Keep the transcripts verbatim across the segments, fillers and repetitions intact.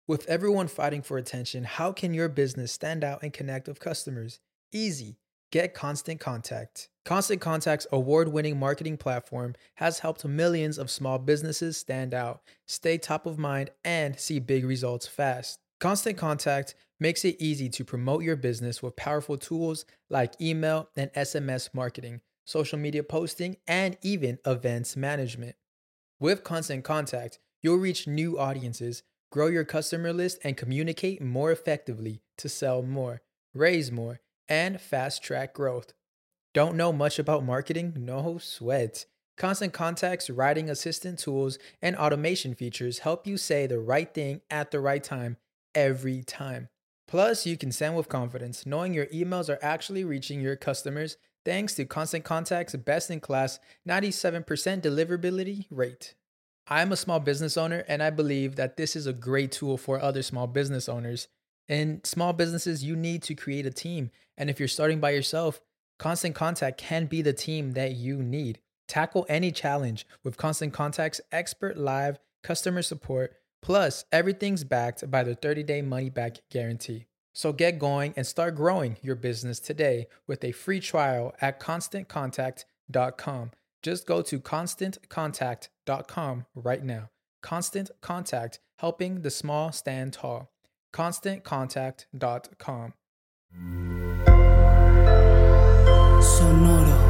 With everyone fighting for attention, how can your business stand out and connect with customers? Easy. Get Constant Contact. Constant Contact's award-winning marketing platform has helped millions of small businesses stand out, stay top of mind, and see big results fast. Constant Contact makes it easy to promote your business with powerful tools like email and S M S marketing, social media posting, and even events management. With Constant Contact, you'll reach new audiences, grow your customer list, and communicate more effectively to sell more, raise more, and fast-track growth. Don't know much about marketing? No sweat. Constant Contact's writing assistant tools and automation features help you say the right thing at the right time every time. Plus, you can send with confidence, knowing your emails are actually reaching your customers thanks to Constant Contact's best-in-class ninety-seven percent deliverability rate. I'm a small business owner, and I believe that this is a great tool for other small business owners. In small businesses, you need to create a team, and if you're starting by yourself, Constant Contact can be the team that you need. Tackle any challenge with Constant Contact's expert live customer support, plus everything's backed by the thirty-day money-back guarantee. So get going and start growing your business today with a free trial at constant contact dot com. Just go to constant contact dot com right now. Constant Contact, helping the small stand tall. constant contact dot com. Sonoro.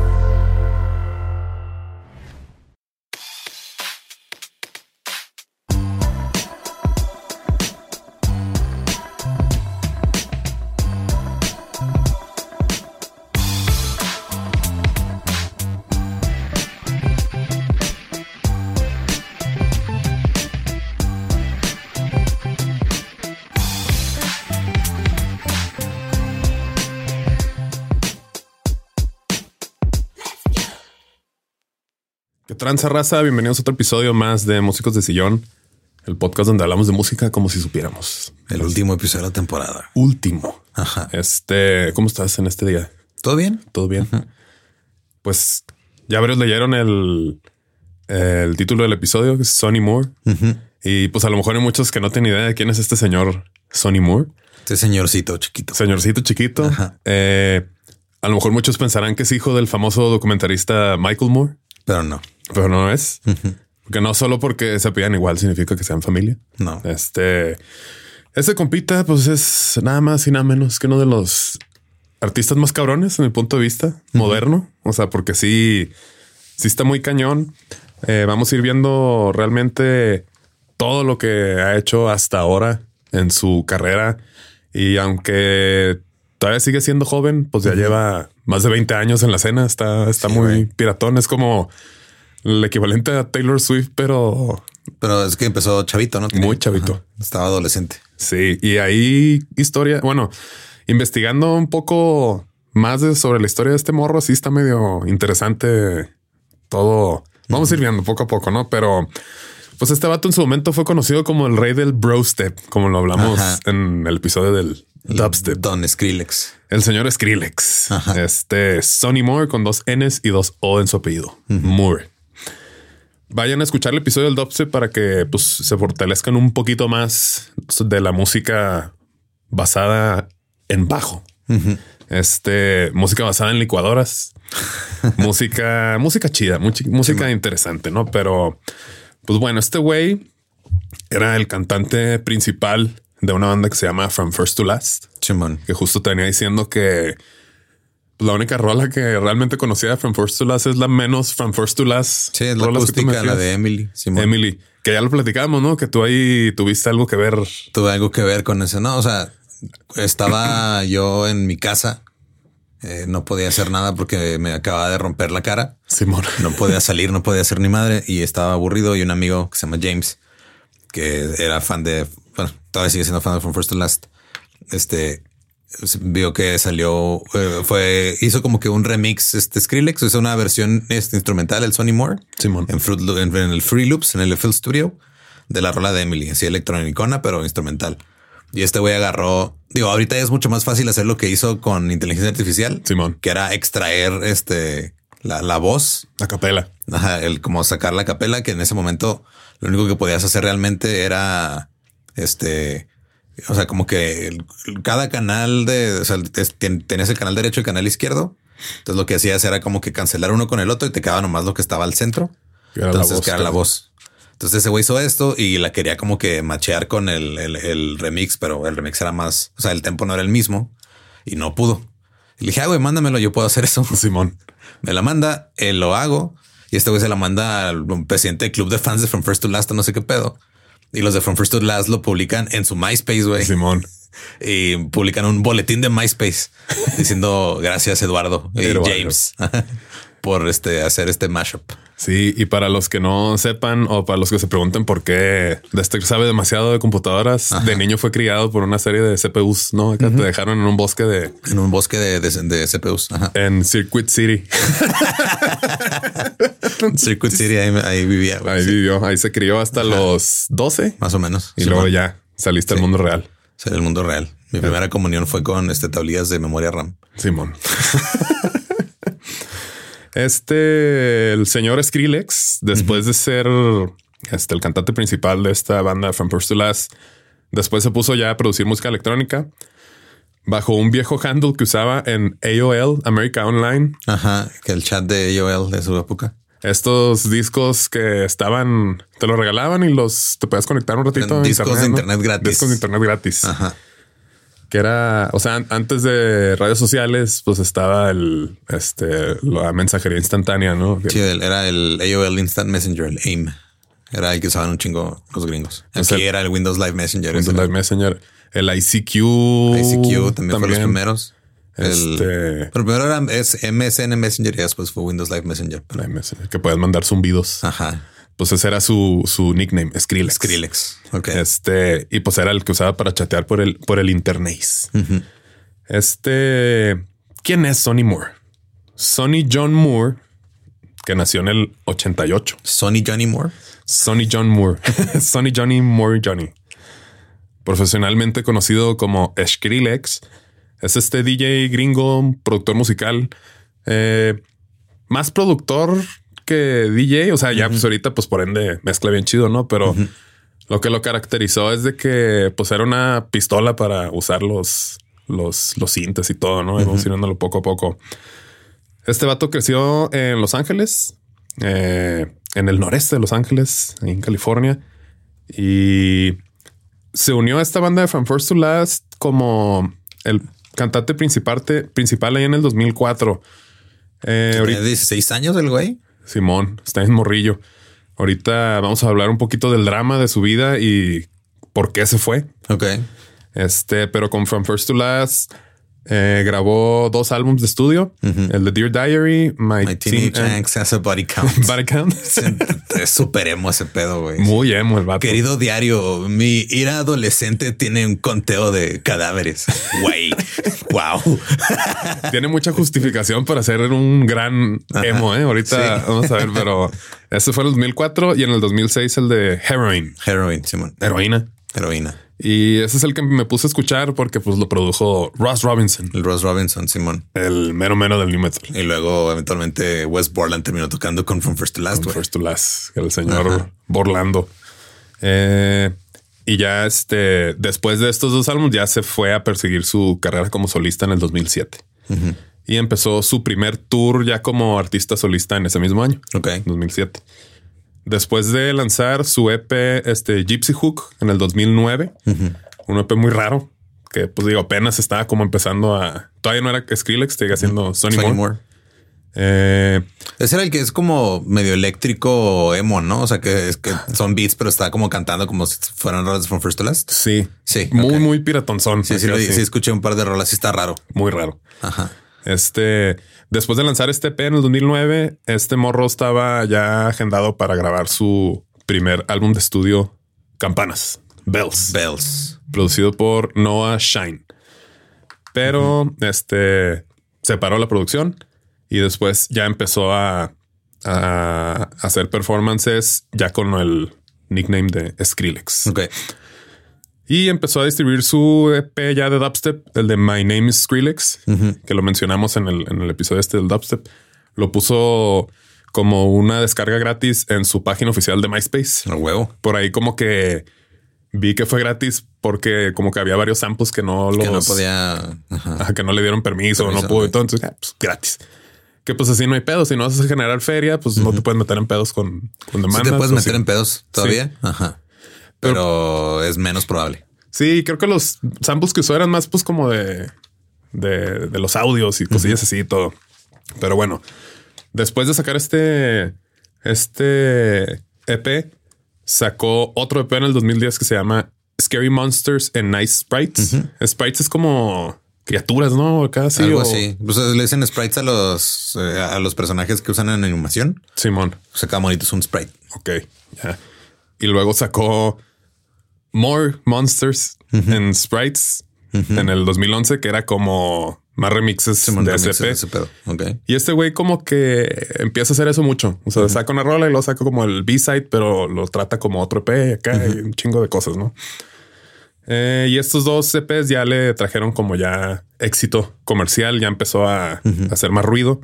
¿Qué tranza, raza? Bienvenidos a otro episodio más de Músicos de Sillón, el podcast donde hablamos de música como si supiéramos. El último episodio de la temporada. Último. Ajá. Este, ¿cómo estás en este día? ¿Todo bien? ¿Todo bien? Uh-huh. Pues ya varios leyeron el, el título del episodio, que es Sonny Moore. Uh-huh. Y pues a lo mejor hay muchos que no tienen idea de quién es este señor Sonny Moore. Este señorcito chiquito. Señorcito chiquito. Eh, a lo mejor muchos pensarán que es hijo del famoso documentarista Michael Moore. Pero no. Pero no es. Uh-huh. Porque no solo porque se apellidan igual significa que sean familia. No. Este, este compita, pues es nada más y nada menos que uno de los artistas más cabrones en mi punto de vista, uh-huh. moderno. O sea, porque sí, sí está muy cañón. Eh, vamos a ir viendo realmente todo lo que ha hecho hasta ahora en su carrera. Y aunque todavía sigue siendo joven, pues ya uh-huh. lleva más de veinte años en la escena. Está, está sí, muy güey. piratón. Es como el equivalente a Taylor Swift, pero... Pero es que empezó chavito, ¿no? Muy chavito. Ajá. Estaba adolescente. Sí. Y ahí historia... Bueno, investigando un poco más de, sobre la historia de este morro, sí está medio interesante todo. Vamos uh-huh. a ir viendo poco a poco, ¿no? Pero... Pues este vato en su momento fue conocido como el rey del brostep, como lo hablamos Ajá. en el episodio del dubstep. Don Skrillex. El señor Skrillex. Ajá. Este Sonny Moore con dos N's y dos O en su apellido. Uh-huh. Moore. Vayan a escuchar el episodio del dubstep para que pues, se fortalezcan un poquito más de la música basada en bajo. Uh-huh. Este música basada en licuadoras. música, música chida, música sí, interesante, ¿no? Pero pues bueno, este güey era el cantante principal de una banda que se llama From First to Last. Simón. Que justo tenía diciendo que la única rola que realmente conocía de From First to Last es la menos From First to Last. Sí, es la acústica, la de Emily. Simón. Emily, que ya lo platicábamos, ¿no? Que tú ahí tuviste algo que ver. Tuve algo que ver con eso, ¿no? O sea, estaba yo en mi casa. Eh, no podía hacer nada porque me acababa de romper la cara. Simón. No podía salir, no podía hacer ni madre y estaba aburrido. Y un amigo que se llama James, que era fan de, bueno, todavía sigue siendo fan de From First to Last. Este vio que salió, eh, fue, hizo como que un remix. Este Skrillex hizo una versión este, instrumental, el Sonny Moore, Simón, en, Fruit, en, en el Free Loops, en el F L Studio, de la rola de Emily, así electronicona, pero instrumental. Y este güey agarró, digo, ahorita es mucho más fácil hacer lo que hizo con inteligencia artificial, Simón, que era extraer este la, la voz, la capela. Ajá, el como sacar la capela, que en ese momento lo único que podías hacer realmente era Este, o sea, como que el, cada canal de, o sea, tenías el canal derecho y el canal izquierdo. Entonces lo que hacías era como que cancelar uno con el otro y te quedaba nomás lo que estaba al centro. Era Entonces, la voz, que era la voz. Entonces ese güey hizo esto y la quería como que machear con el, el, el remix, pero el remix era más, o sea, el tempo no era el mismo y no pudo. Y le dije, ah, güey, mándamelo, yo puedo hacer eso. Simón. Me la manda, él lo hago y este güey se la manda al presidente del club de fans de From First to Last, no sé qué pedo. Y los de From First to Last lo publican en su MySpace, güey. Simón. Y publican un boletín de MySpace diciendo gracias Eduardo y Eduardo. James por este hacer este mashup. Sí, y para los que no sepan o para los que se pregunten por qué Dexter sabe demasiado de computadoras, Ajá. de niño fue criado por una serie de C P Us, ¿no? Acá uh-huh. te dejaron en un bosque de... En un bosque de, de, de C P Us. Ajá. En Circuit City. Circuit City, ahí, ahí vivía. Güey, ahí sí. vivió, ahí se crió hasta Ajá. los doce. Más o menos. Y sí, luego man. ya saliste sí. al mundo real. Sí, el mundo real. Mi sí. primera comunión fue con este tablillas de memoria RAM. Simón. Este, el señor Skrillex, después uh-huh. de ser este, el cantante principal de esta banda From First to Last, después se puso ya a producir música electrónica bajo un viejo handle que usaba en A O L, America Online. Ajá, que el chat de A O L de su época. Estos discos que estaban, te los regalaban y los te podías conectar un ratito. Discos internet, de ¿no? internet gratis. Discos de internet gratis. Ajá. Que era, o sea, antes de redes sociales, pues estaba el, este, la mensajería instantánea, ¿no? Sí, era el A O L Instant Messenger, el A I M. Era el que usaban un chingo los gringos. Aquí o sea, era el Windows Live Messenger. Windows Live Messenger. El I C Q. I C Q también, también. Fue los primeros. Este... El, pero primero era es M S N Messenger y después fue Windows Live Messenger. Live Messenger, que puedes mandar zumbidos. Ajá. Pues ese era su, su nickname, Skrillex. Skrillex. Ok. Este, y pues era el que usaba para chatear por el, por el internet. Uh-huh. Este, ¿quién es Sonny Moore? Sonny John Moore, que nació en el ochenta y ocho. Sonny Johnny Moore. Sonny John Moore. Sonny Johnny Moore Johnny. Profesionalmente conocido como Skrillex. Es este D J gringo, productor musical. Eh, más productor que D J, o sea, ya uh-huh. pues ahorita pues por ende mezcla bien chido, ¿no? Pero uh-huh. lo que lo caracterizó es de que pues era una pistola para usar los, los, los sintes y todo, ¿no? Uh-huh. Evolucionándolo poco a poco. Este vato creció en Los Ángeles, eh, en el noreste de Los Ángeles, en California, y se unió a esta banda de From First to Last como el cantante principal, principal ahí en el dos mil cuatro. Eh, ¿Tiene dieciséis años el güey? Simón, está en morrillo. Ahorita vamos a hablar un poquito del drama de su vida y por qué se fue. Ok. Este, pero con From First to Last eh, grabó dos álbumes de estudio. Uh-huh. El de Dear Diary, My, My Teenage Angst Has a Body Count. Body Count. Es súper emo ese pedo, güey. Muy emo el vato. Querido diario, mi ira adolescente tiene un conteo de cadáveres. Güey. Wow. Tiene mucha justificación para ser un gran emo, ¿eh? Ahorita sí. Vamos a ver, pero ese fue en el dos mil cuatro y en el dos mil seis el de Heroin. Heroin, Simón. Heroína. Heroína. Y ese es el que me puse a escuchar porque pues lo produjo Ross Robinson. El Ross Robinson, Simón. El mero mero del new metal. Y luego eventualmente Wes Borland terminó tocando con From First to Last. From First to Last, el señor Ajá. Borlando. Eh, y ya este, después de estos dos álbumes ya se fue a perseguir su carrera como solista en el dos mil siete. Uh-huh. Y empezó su primer tour ya como artista solista en ese mismo año. Ok. dos mil siete. Después de lanzar su E P este, Gypsy Hook en el dos mil nueve, uh-huh. un E P muy raro que pues digo apenas estaba como empezando a... Todavía no era Skrillex, seguía siendo uh-huh. Sonny, Sonny Moore. Moore. Eh, Ese era el que es como medio eléctrico emo, ¿no? O sea que es que son beats, pero está como cantando como si fueran rolas From First to Last. Sí, sí, muy, okay. muy piratonzón. Sí, sí, sí, sí, escuché un par de rolas y está raro. Muy raro. Ajá. Este, después de lanzar este E P en el dos mil nueve, este morro estaba ya agendado para grabar su primer álbum de estudio, Campanas, Bells. Bells. Producido por Noah Shine. Pero uh-huh. este separó la producción y después ya empezó a, a hacer performances ya con el nickname de Skrillex. Ok. Y empezó a distribuir su E P ya de dubstep, el de My Name is Skrillex, uh-huh. que lo mencionamos en el, en el episodio este del dubstep. Lo puso como una descarga gratis en su página oficial de MySpace. A huevo. Por ahí como que vi que fue gratis porque como que había varios samples que no los... Que no podía... Ajá. Que no le dieron permiso, permiso no pudo. Okay. Entonces, ah, pues gratis. Que pues así no hay pedos. Si no vas a generar feria, pues uh-huh. no te puedes meter en pedos con, con demandas. ¿Sí te puedes meter sí. en pedos todavía? Sí. Ajá. Pero, Pero es menos probable. Sí, creo que los samples que usó eran más pues como de... De, de los audios y cosillas uh-huh. así y todo. Pero bueno, después de sacar este, este E P, sacó otro E P en el dos mil diez que se llama Scary Monsters and Nice Sprites. Uh-huh. Sprites es como criaturas, ¿no? Casi. Algo o... así. Pues le dicen sprites a los, eh, a los personajes que usan en animación. Simón. O sea, cada monito es un sprite. Ok, ya. Yeah. Y luego sacó More Monsters uh-huh. and Sprites. Uh-huh. En el dos mil once, que era como más remixes sí, de ese E P. Okay. Y este güey como que empieza a hacer eso mucho. O sea, uh-huh. saca una rola y lo saca como el B-side, pero lo trata como otro E P acá uh-huh. y un chingo de cosas, ¿no? Eh, y estos dos E Ps ya le trajeron como ya éxito comercial, ya empezó a, uh-huh. a hacer más ruido.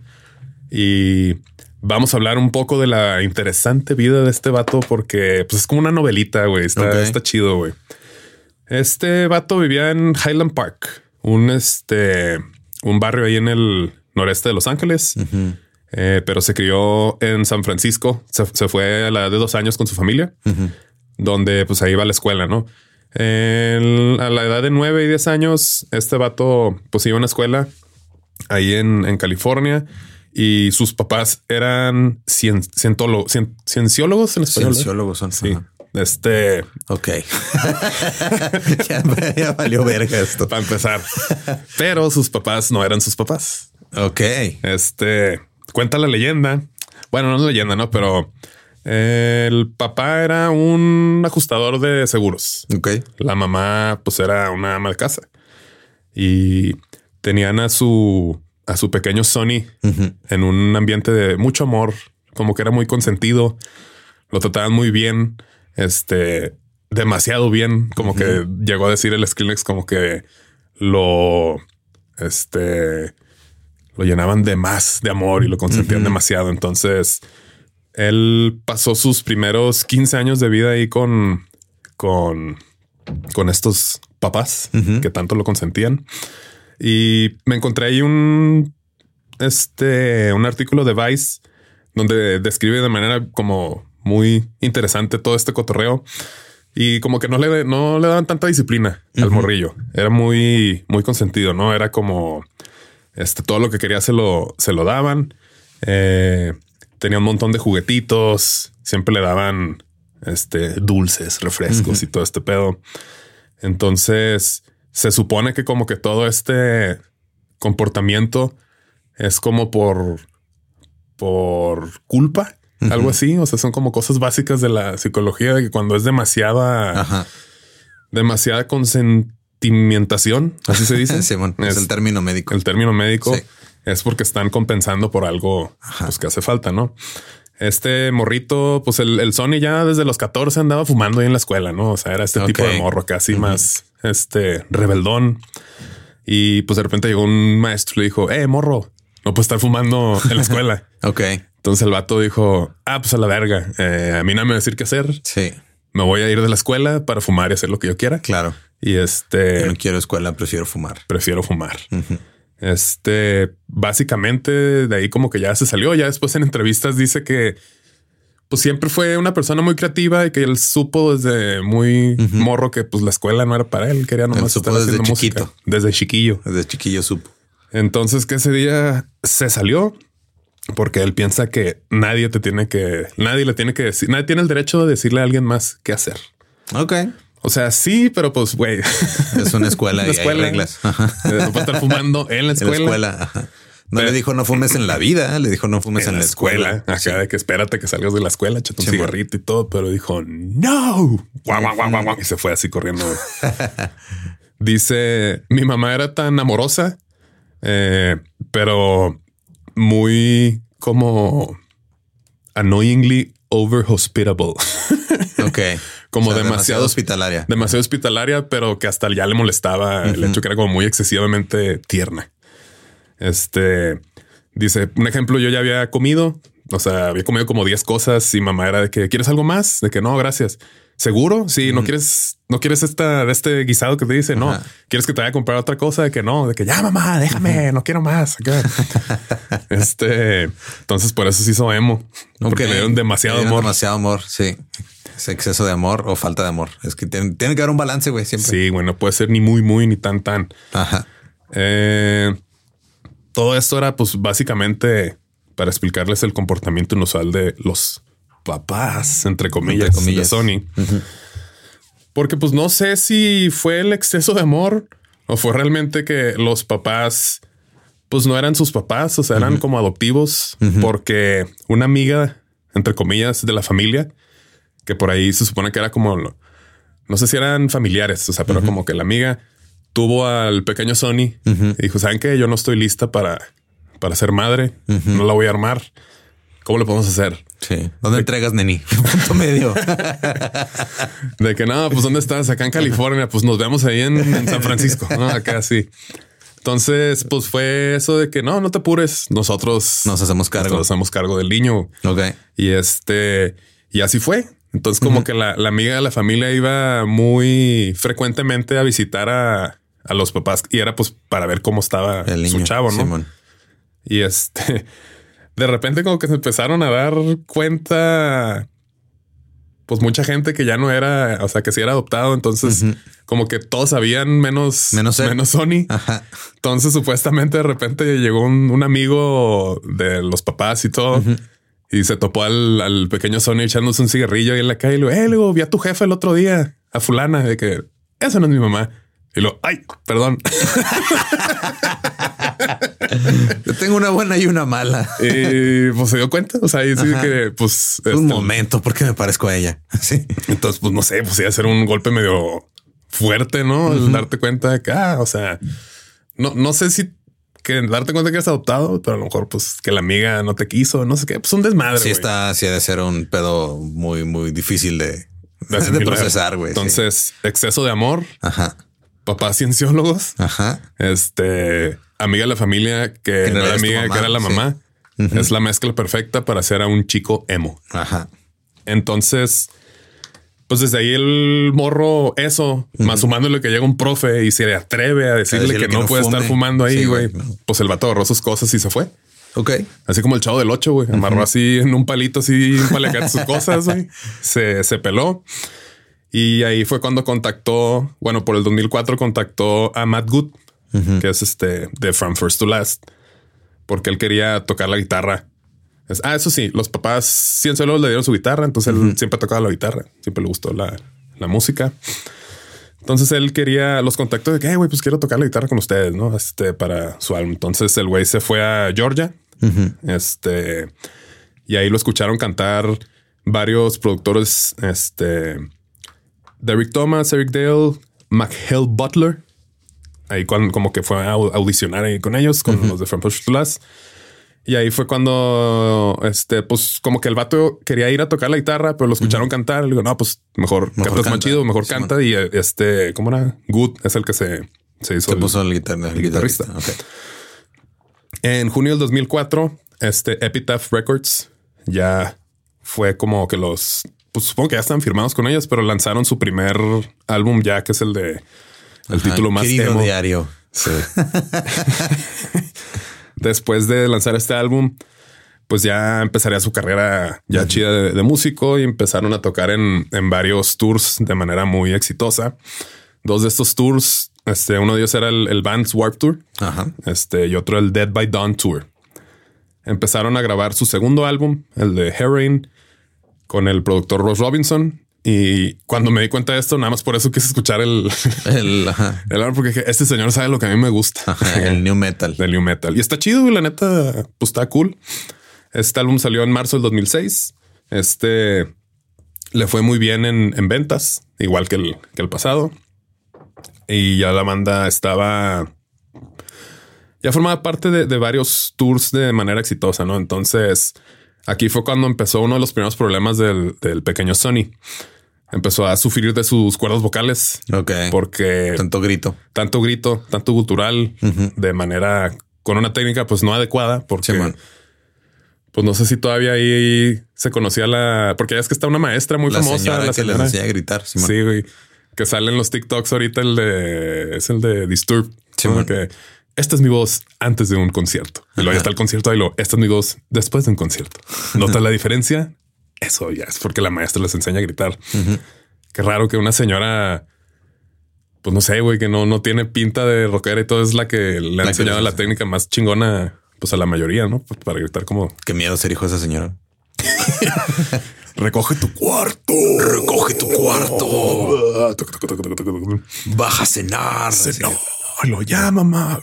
Y vamos a hablar un poco de la interesante vida de este vato porque pues es como una novelita, güey. Está, okay. está chido, güey. Este vato vivía en Highland Park, un, este, un barrio ahí en el noreste de Los Ángeles, uh-huh. eh, pero se crió en San Francisco. Se, se fue a la edad de dos años con su familia, uh-huh. donde pues ahí va a la escuela, ¿no? En, a la edad de nueve y diez años, este vato pues iba a una escuela ahí en, en California y sus papás eran cien, cientolo, cien, cienciólogos en español. Cienciólogos son. Sí. Ajá. Este. Ok. ya, ya valió verga esto. Para empezar. Pero sus papás no eran sus papás. Ok. Este. Cuenta la leyenda. Bueno, no es leyenda, ¿no? Pero el papá era un ajustador de seguros. Ok. La mamá, pues, era una ama de casa. Y tenían a su, a su pequeño Sonny uh-huh. en un ambiente de mucho amor. Como que era muy consentido. Lo trataban muy bien. Este, demasiado bien, como uh-huh. que llegó a decir el Skrillex como que lo, este, lo llenaban de más de amor y lo consentían uh-huh. demasiado. Entonces, él pasó sus primeros quince años de vida ahí con, con, con estos papás uh-huh. que tanto lo consentían. Y me encontré ahí un, este, un artículo de Vice donde describe de manera como muy interesante todo este cotorreo y como que no le, no le daban tanta disciplina uh-huh. al morrillo. Era muy, muy consentido, ¿no? Era como este, todo lo que quería se lo, se lo daban. Eh, tenía un montón de juguetitos. Siempre le daban este, dulces, refrescos uh-huh. y todo este pedo. Entonces se supone que como que todo este comportamiento es como por, por culpa. Uh-huh. Algo así. O sea, son como cosas básicas de la psicología de que cuando es demasiada, Ajá. demasiada consentimentación, así se dice. Sí, bueno, es, es el término médico. El término médico sí. es porque están compensando por algo pues, que hace falta, ¿no? Este morrito, pues el, el Sonny ya desde los catorce andaba fumando ahí en la escuela, ¿no? O sea, era este okay. tipo de morro casi uh-huh. más este rebeldón. Y pues de repente llegó un maestro y le dijo, eh, morro, no puedes estar fumando en la escuela. Ok. Entonces el vato dijo, ah, pues a la verga. Eh, a mí no me va a decir qué hacer. Sí. Me voy a ir de la escuela para fumar y hacer lo que yo quiera. Claro. Y este... Yo no quiero escuela, prefiero fumar. Prefiero fumar. Uh-huh. Este, básicamente de ahí como que ya se salió. Ya después en entrevistas dice que pues siempre fue una persona muy creativa y que él supo desde muy uh-huh. morro que pues la escuela no era para él. Quería nomás estar haciendo desde chiquito. música. Desde chiquillo. Desde chiquillo supo. Entonces que ese día se salió porque él piensa que nadie te tiene que, nadie le tiene que decir, nadie tiene el derecho de decirle a alguien más qué hacer. Ok. O sea, sí, pero pues, güey. Es una escuela y escuela, hay reglas. Ajá. No puede estar fumando en la escuela. En la escuela. Ajá. No pero, le dijo no fumes en la vida, le dijo no fumes en, en la escuela. escuela. Acá sí. De que espérate que salgas de la escuela, échate un sí, cigarrito y todo, pero dijo no. Guau, guau, guau, guau, guau. Y se fue así corriendo. Dice, mi mamá era tan amorosa, eh, pero muy como annoyingly over hospitable. Ok. Como o sea, demasiado, demasiado hospitalaria. Demasiado hospitalaria, pero que hasta ya le molestaba uh-huh. el hecho que era como muy excesivamente tierna. Este dice, un ejemplo, yo ya había comido, o sea, había comido como diez cosas y mamá era de que ¿quieres algo más? De que no, gracias. ¿seguro? Sí, no quieres, no quieres esta, de este guisado que te dice, no, Ajá. quieres que te vaya a comprar otra cosa, de que no, de que ya mamá, déjame, no quiero más. Acá. este, entonces por eso se hizo emo, porque Ok. le dieron demasiado Le dieron amor. Demasiado amor, sí. Es exceso de amor o falta de amor. Es que tiene, tiene que haber un balance, güey, siempre. Sí, bueno, puede ser ni muy, muy, ni tan, tan. Ajá. Eh, todo esto era pues básicamente para explicarles el comportamiento inusual de los papás, entre comillas, Entre comillas. de Sony. Ujú. Porque pues no sé si fue el exceso de amor o fue realmente que los papás pues no eran sus papás, o sea, eran como adoptivos, porque una amiga, entre comillas, de la familia, que por ahí se supone que era como, no sé si eran familiares, o sea, pero como que la amiga tuvo al pequeño Sony y dijo, ¿saben qué? Yo no estoy lista para, para ser madre, no la voy a armar. ¿Cómo le podemos hacer? Sí. ¿Dónde entregas, neni? Punto medio. De que no, pues ¿dónde estás? Acá en California, pues nos vemos ahí en, en San Francisco, ¿no? Acá sí. Entonces, pues fue eso de que no, no te apures. Nosotros Nos hacemos cargo. Nos hacemos cargo del niño. Ok. Y este, y así fue. Entonces, como uh-huh. que la, la amiga de la familia iba muy frecuentemente a visitar a, a los papás y era pues para ver cómo estaba el niño, su chavo, ¿no? Simón. Y este, de repente como que se empezaron a dar cuenta, pues mucha gente que ya no era, o sea, que sí era adoptado. Entonces, uh-huh. como que todos sabían menos, menos, menos Sony. Ajá. Entonces, supuestamente de repente llegó un, un amigo de los papás y todo. Uh-huh. Y se topó al, al pequeño Sony echándose un cigarrillo ahí en la calle. Y le digo, eh, luego vi a tu jefa el otro día, a fulana, de que esa no es mi mamá. Y lo, ay, perdón. Yo tengo una buena y una mala. Y pues se dio cuenta. O sea, y sí que pues un este, momento, porque me parezco a ella. Sí. Entonces, pues no sé, pues iba a ser un golpe medio fuerte, ¿no? Uh-huh. El darte cuenta de que, ah, o sea, no, no sé si que darte cuenta que eres adoptado, pero a lo mejor pues que la amiga no te quiso, no sé qué, pues un desmadre. Sí, wey. está, sí ha de ser un pedo muy, muy difícil de, de, de procesar, güey. Entonces, sí. exceso de amor. Ajá. Papás cienciólogos. Ajá. Este, amiga de la familia que, que no era amiga, mamá, que era la mamá. Sí. Uh-huh. Es la mezcla perfecta para hacer a un chico emo. Ajá. Entonces, pues desde ahí el morro, eso, uh-huh. más sumándole que llega un profe y se atreve a decirle, a decirle que, que no, no puede fume. estar fumando ahí, güey. Sí, no. Pues el vato agarró sus cosas y se fue. Ok. Así como el Chavo del Ocho, güey. Uh-huh. Amarró así en un palito, así un paliacate sus cosas, güey. Se, se peló. Y ahí fue cuando contactó, bueno, por el dos mil cuatro contactó a Matt Good, uh-huh. que es este de From First to Last, porque él quería tocar la guitarra. Es, ah, eso sí, los papás cienciólogos le dieron su guitarra, entonces uh-huh. él siempre tocaba la guitarra, siempre le gustó la, la música. Entonces él quería los contactos de que, hey, güey, pues quiero tocar la guitarra con ustedes, ¿no? Este, para su álbum. Entonces el güey se fue a Georgia, uh-huh. este, y ahí lo escucharon cantar varios productores, este... Derek Thomas, Eric Dale, McHale Butler. Ahí cuando, como que fue a audicionar ahí con ellos, con uh-huh. los de From First to Last. Y ahí fue cuando, este, pues como que el vato quería ir a tocar la guitarra, pero lo escucharon uh-huh. cantar. Le digo, no, pues mejor, mejor cantas más chido, mejor sí, canta. Man. Y este, ¿cómo era? Good es el que se, se hizo. Se puso el, guitar- el guitarrista. Okay. En junio del dos mil cuatro, este Epitaph Records ya fue como que los... Pues supongo que ya están firmados con ellos, pero lanzaron su primer álbum ya, que es el de el Ajá, título más querido emo. Diario. Sí. Después de lanzar este álbum, pues ya empezaría su carrera ya uh-huh. chida de, de músico y empezaron a tocar en, en varios tours de manera muy exitosa. Dos de estos tours, este, uno de ellos era el, el Vans Warped Tour, Ajá. este, y otro el Dead by Dawn Tour. Empezaron a grabar su segundo álbum, el de Heroin, con el productor Ross Robinson. Y cuando me di cuenta de esto, nada más por eso quise escuchar el, el, ajá. el álbum, porque este señor sabe lo que a mí me gusta. Ajá, el new metal. El new metal. Y está chido, la neta, pues está cool. Este álbum salió en marzo del dos mil seis. Este le fue muy bien en, en ventas, igual que el, que el pasado. Y ya la banda estaba... Ya formaba parte de, de varios tours de manera exitosa, ¿no? Entonces... Aquí fue cuando empezó uno de los primeros problemas del, del pequeño Sony. Empezó a sufrir de sus cuerdas vocales. Ok. Porque... Tanto grito. Tanto grito, tanto gutural, uh-huh. de manera... Con una técnica pues no adecuada. Porque... Sí, pues no sé si todavía ahí se conocía la... Porque ya es que está una maestra muy la famosa. Señora la que señora les enseña a gritar. Simón. Sí, güey. Que salen los TikToks ahorita el de... Es el de Disturb. Sí, ¿no? Que esta es mi voz antes de un concierto. Y luego ya está el concierto y luego esta es mi voz después de un concierto. ¿Notas la diferencia? Eso ya es porque la maestra les enseña a gritar. Uh-huh. Qué raro que una señora... Pues no sé, güey, que no, no tiene pinta de rockera y todo es la que le ha la enseñado la técnica más chingona pues a la mayoría, ¿no? Pues para gritar como... Qué miedo ser hijo de esa señora. Recoge tu cuarto. Recoge tu cuarto. Baja a cenar. No, lo llama, mamá.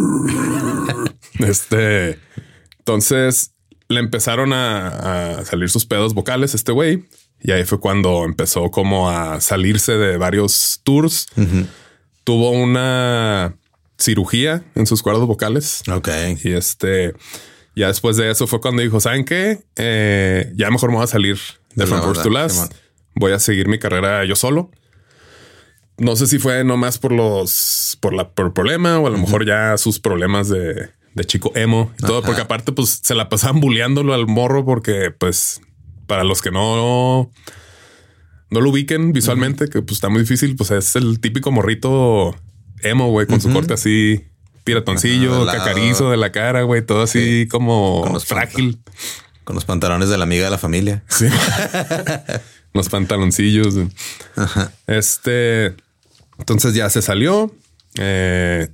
Este... Entonces le empezaron a, a salir sus pedos vocales a este güey. Y ahí fue cuando empezó como a salirse de varios tours. Uh-huh. Tuvo una cirugía en sus cuerdas vocales. Ok. Y este, ya después de eso fue cuando dijo, ¿saben qué? Eh, ya mejor me voy a salir de From First to Last. Voy a seguir mi carrera yo solo. No sé si fue nomás por los, por la, por el problema o a lo uh-huh. mejor ya sus problemas de, de chico emo y todo, Ajá. porque aparte pues se la pasaban bulleándolo al morro porque pues... Para los que no, no lo ubiquen visualmente, uh-huh. que pues está muy difícil, pues es el típico morrito emo, güey, con uh-huh. su corte así piratoncillo, uh-huh, cacarizo de la cara, güey, todo así sí. como con los frágil. Pant- con los pantalones de la amiga de la familia. Sí. Los pantaloncillos. Uh-huh. Este, entonces ya se salió eh,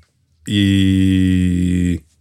y...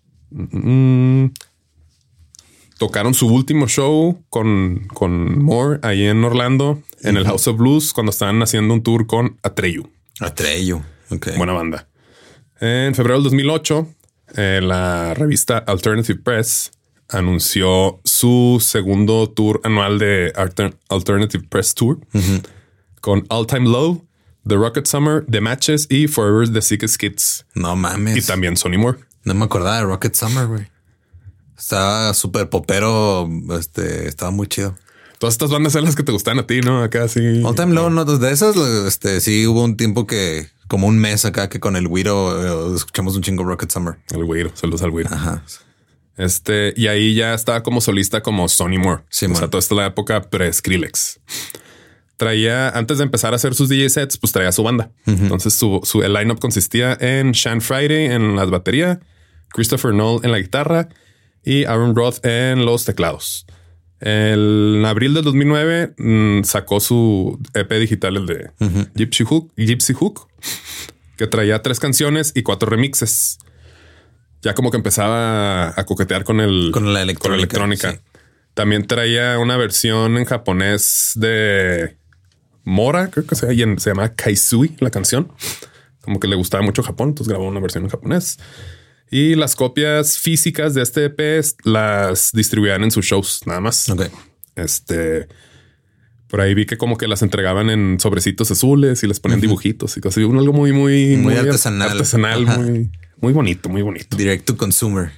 Mm, tocaron su último show con, con Moore ahí en Orlando, en uh-huh. el House of Blues, cuando estaban haciendo un tour con Atreyu. Atreyu. Okay. Buena banda. En febrero del dos mil ocho, eh, la revista Alternative Press anunció su segundo tour anual de Alter- Alternative Press Tour uh-huh. con All Time Low, The Rocket Summer, The Matches y Forever the Sickest Kids. No mames. Y también Sonny Moore. No me acordaba de Rocket Summer, güey. Estaba súper popero, este, estaba muy chido. Todas estas bandas son las que te gustan a ti, ¿no? Acá sí. All Time Low, no, de esas, este, sí hubo un tiempo que, como un mes acá, que con el Güiro eh, escuchamos un chingo Rocket Summer. El Güiro, saludos al Güiro. Ajá. Este, y ahí ya estaba como solista como Sonny Moore. Sí, o man. sea, toda esta la época pre-Skrillex. Traía, antes de empezar a hacer sus D J sets, pues traía su banda. Uh-huh. Entonces su, su el lineup consistía en Sean Friday en las baterías, Christopher Knoll en la guitarra y Aaron Roth en los teclados. El, en abril del dos mil nueve mmm, sacó su E P digital, el de uh-huh. Gypsy Hook, Gypsy Hook, que traía tres canciones y cuatro remixes. Ya como que empezaba a coquetear con el con la electrónica. Con la electrónica. Sí. También traía una versión en japonés de Mora, creo que se, se llama Kaisui, la canción. Como que le gustaba mucho Japón, entonces grabó una versión en japonés. Y las copias físicas de este E P las distribuían en sus shows, nada más. Ok. Este, por ahí vi que como que las entregaban en sobrecitos azules y les ponían uh-huh. dibujitos y cosas. Algo muy, muy, muy, muy artesanal. Artesanal, muy, muy bonito, muy bonito. Direct to consumer.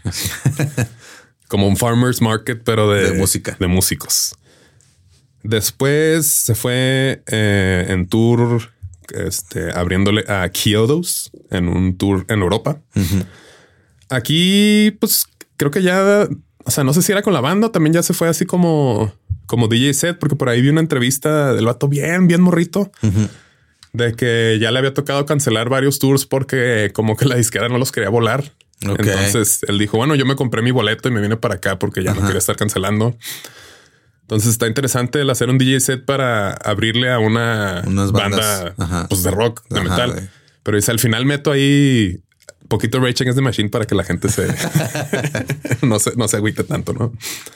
Como un farmer's market, pero de, de música, de músicos. Después se fue eh, en tour, este, abriéndole a Kyodos en un tour en Europa. Uh-huh. Aquí, pues creo que ya, o sea, no sé si era con la banda, también ya se fue así como, como D J set, porque por ahí vi una entrevista del vato bien, bien morrito, uh-huh. de que ya le había tocado cancelar varios tours porque como que la disquera no los quería volar. Okay. Entonces él dijo, bueno, yo me compré mi boleto y me vine para acá porque ya uh-huh. no quería estar cancelando. Entonces está interesante el hacer un D J set para abrirle a una Unas banda uh-huh. pues de rock, de uh-huh, metal. Wey. Pero dice, al final meto ahí poquito Rage Against the Machine para que la gente se no se no se agüite tanto, ¿no?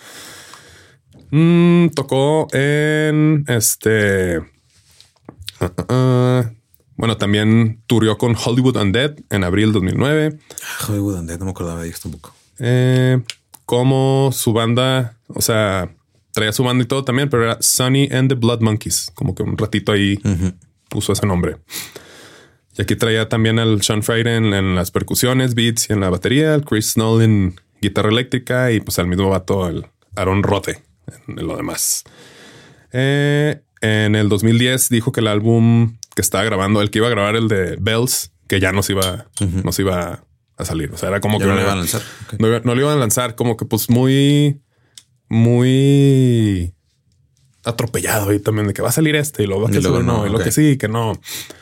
Mm, tocó en este uh, uh, uh, bueno, también turió con Hollywood Undead en abril dos mil nueve. Hollywood Undead, no me acordaba de ellos tampoco. Eh, como su banda, o sea, traía su banda y todo también, pero era Sonny and the Blood Monkeys. Como que un ratito ahí uh-huh. puso ese nombre. Y aquí traía también al Sean Friday en, en las percusiones, beats y en la batería, al Chris Knoll en guitarra eléctrica y pues al mismo vato, el Aaron Rote en, en lo demás. Eh, en el dos mil diez dijo que el álbum que estaba grabando, el que iba a grabar el de Bells, que ya no se iba, uh-huh. no se iba a salir. O sea, era como ya que no le iban a lanzar. Okay. No, no le iban a lanzar, como que pues muy muy atropellado y también de que va a salir este y luego va a salir no, y lo que sí, que no.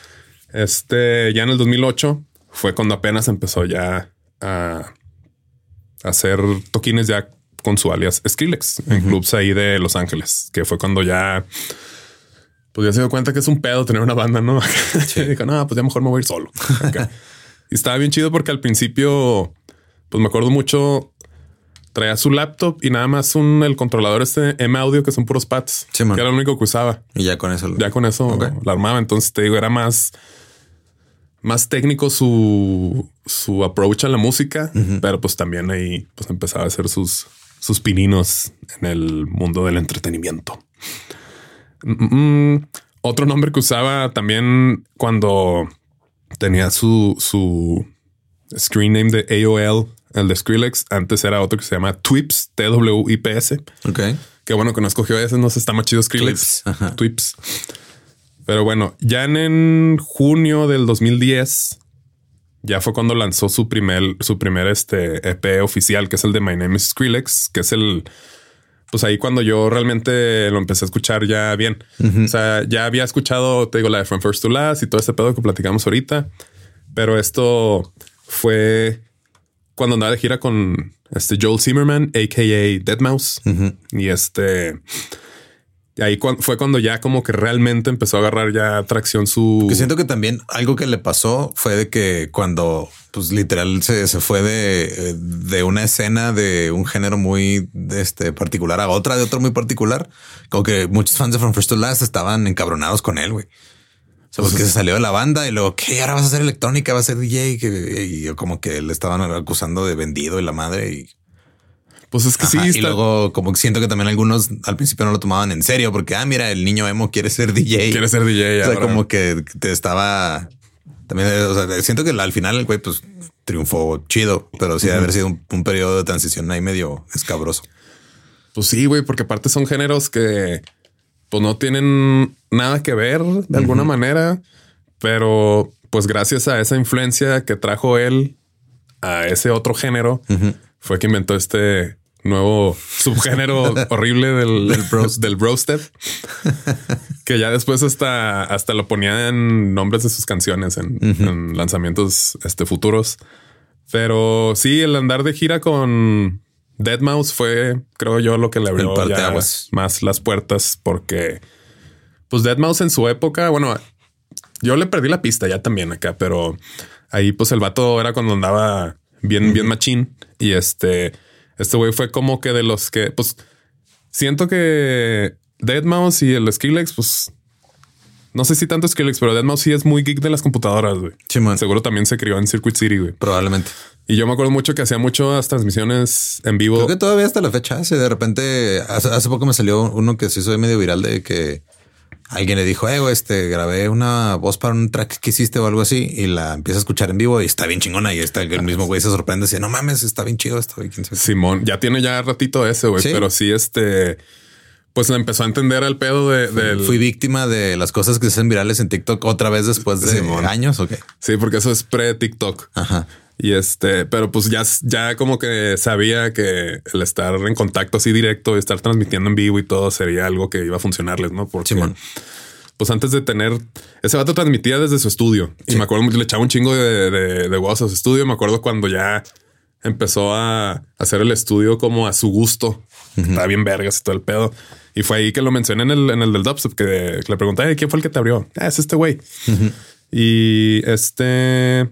Este ya en el dos mil ocho fue cuando apenas empezó ya a, a hacer toquines ya con su alias Skrillex uh-huh. en clubs ahí de Los Ángeles, que fue cuando ya pues ya se dio cuenta que es un pedo tener una banda, ¿no? Sí. Y dijo, no, pues ya mejor me voy a ir solo. Okay. Y estaba bien chido porque al principio, pues me acuerdo mucho, traía su laptop y nada más un el controlador este M-Audio, que son puros pads, sí, que era lo único que usaba. Y ya con eso. Ya con eso okay. la armaba. Entonces te digo, era más, más técnico su, su approach a la música, uh-huh. pero pues también ahí pues empezaba a hacer sus, sus pininos en el mundo del entretenimiento. Mm-mm. Otro nombre que usaba también cuando tenía su, su screen name de A O L, el de Skrillex, antes era otro que se llama Twips, T W I P S. Ok. Qué bueno que no escogió ese, no sé, está más chido Skrillex. Twips. Twips. Pero bueno, ya en, en junio del dos mil diez, ya fue cuando lanzó su primer, su primer este E P oficial, que es el de My Name is Skrillex, que es el... Pues ahí cuando yo realmente lo empecé a escuchar ya bien. Uh-huh. O sea, ya había escuchado, te digo, la de From First to Last y todo ese pedo que platicamos ahorita. Pero esto fue cuando andaba de gira con este Joel Zimmerman, a k a. deadmau five. Uh-huh. Y este... Y ahí cu- fue cuando ya como que realmente empezó a agarrar ya tracción su... Porque siento que también algo que le pasó fue de que cuando pues literal se, se fue de, de una escena de un género muy este, particular a otra de otro muy particular, como que muchos fans de From First to Last estaban encabronados con él, güey. O sea, porque se salió de la banda y luego, ¿qué? Ahora vas a hacer electrónica, vas a ser D J. Y como que le estaban acusando de vendido y la madre y... Pues es que Ajá, sí. Está... Y luego como que siento que también algunos al principio no lo tomaban en serio porque, ah, mira, el niño emo quiere ser D J. Quiere ser D J. O sea, ahora. como que te estaba también, o sea, siento que al final el güey pues triunfó chido, pero sí uh-huh. debe haber sido un, un periodo de transición ahí medio escabroso. Pues sí, güey, porque aparte son géneros que pues no tienen nada que ver de uh-huh. alguna manera, pero pues gracias a esa influencia que trajo él a ese otro género uh-huh. fue que inventó este nuevo subgénero horrible del, del, bro, del brostep, que ya después hasta, hasta lo ponía en nombres de sus canciones en, uh-huh. en lanzamientos este, futuros. Pero sí, el andar de gira con deadmau five fue, creo yo, lo que le abrió ya más las puertas, porque pues deadmau five en su época, bueno, yo le perdí la pista ya también acá, pero ahí pues el vato era cuando andaba bien, uh-huh. bien machín y este... Este güey fue como que de los que, pues, siento que deadmau five y el Skrillex, pues, no sé si tanto Skrillex, pero deadmau five sí es muy geek de las computadoras, güey. Sí, man. Seguro también se crió en Circuit City, güey. Probablemente. Y yo me acuerdo mucho que hacía muchas transmisiones en vivo. Creo que todavía hasta la fecha hace. De repente, hace, hace poco me salió uno que se hizo medio viral de que alguien le dijo, eh, güey, este, grabé una voz para un track que hiciste o algo así y la empieza a escuchar en vivo y está bien chingona. Y está el mismo güey se sorprende y dice, no mames, está bien chido esto. Simón, ya tiene ya ratito ese, güey, ¿sí? Pero sí, este, pues le empezó a entender al pedo de, del... Fui víctima de las cosas que se hacen virales en TikTok otra vez después de Simón. años. Ok. Sí, porque eso es pre-TikTok. Ajá. Y este, pero pues ya, ya como que sabía que el estar en contacto así directo, estar transmitiendo en vivo y todo sería algo que iba a funcionarles, ¿no? Porque Simón. Pues antes de tener ese vato transmitía desde su estudio sí. y me acuerdo le echaba un chingo de, de, de huevos a su estudio. Me acuerdo cuando ya empezó a hacer el estudio como a su gusto. Uh-huh. Estaba bien vergas y todo el pedo. Y fue ahí que lo mencioné en el, en el del dubstep, que, que le pregunté quién fue el que te abrió. Ah, es este güey. Uh-huh. Y este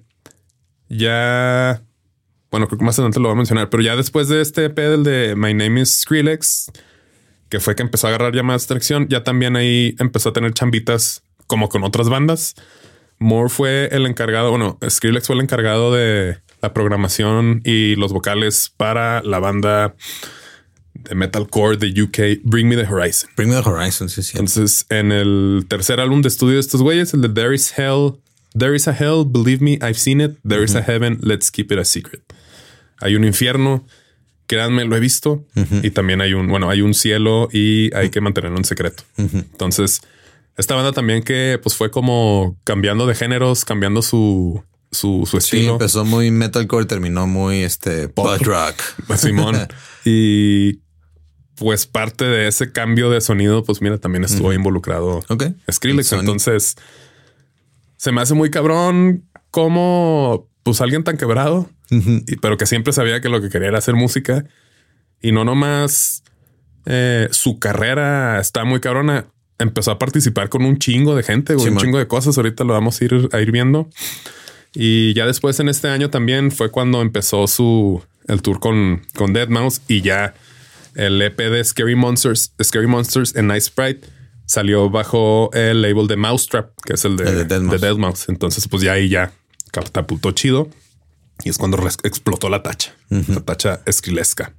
ya, bueno, creo que más adelante lo voy a mencionar, pero ya después de este E P del de My Name is Skrillex, que fue que empezó a agarrar ya más tracción, ya también ahí empezó a tener chambitas como con otras bandas. Moore fue el encargado, bueno, Skrillex fue el encargado de la programación y los vocales para la banda de metalcore de U K, Bring Me the Horizon. Bring Me the Horizon, sí, sí. Entonces, en el tercer álbum de estudio de estos güeyes, el de There is Hell, There is a Hell, Believe Me, I've Seen It. There uh-huh. is a Heaven, Let's Keep It a Secret. Hay un infierno, créanme, lo he visto. Uh-huh. Y también hay un, bueno, hay un cielo y hay que mantenerlo en secreto. Uh-huh. Entonces, esta banda también que pues fue como cambiando de géneros, cambiando su, su, su estilo. Sí, empezó muy metalcore, terminó muy este pop rock. Simón. Y pues parte de ese cambio de sonido, pues mira, también estuvo uh-huh. involucrado okay. Skrillex. Entonces se me hace muy cabrón como pues alguien tan quebrado, uh-huh. y, pero que siempre sabía que lo que quería era hacer música y no nomás eh, su carrera está muy cabrona. Empezó a participar con un chingo de gente, güey, sí, un man. chingo de cosas. Ahorita lo vamos a ir, a ir viendo. Y ya después en este año también fue cuando empezó su el tour con, con deadmau5 y ya el E P de Scary Monsters, Scary Monsters and Night Sprite salió bajo el label de Mousetrap, que es el de, el de deadmau5. De deadmau5. Entonces, pues ya ahí ya catapultó chido y es cuando explotó la tacha, uh-huh. la tacha Skrillesca.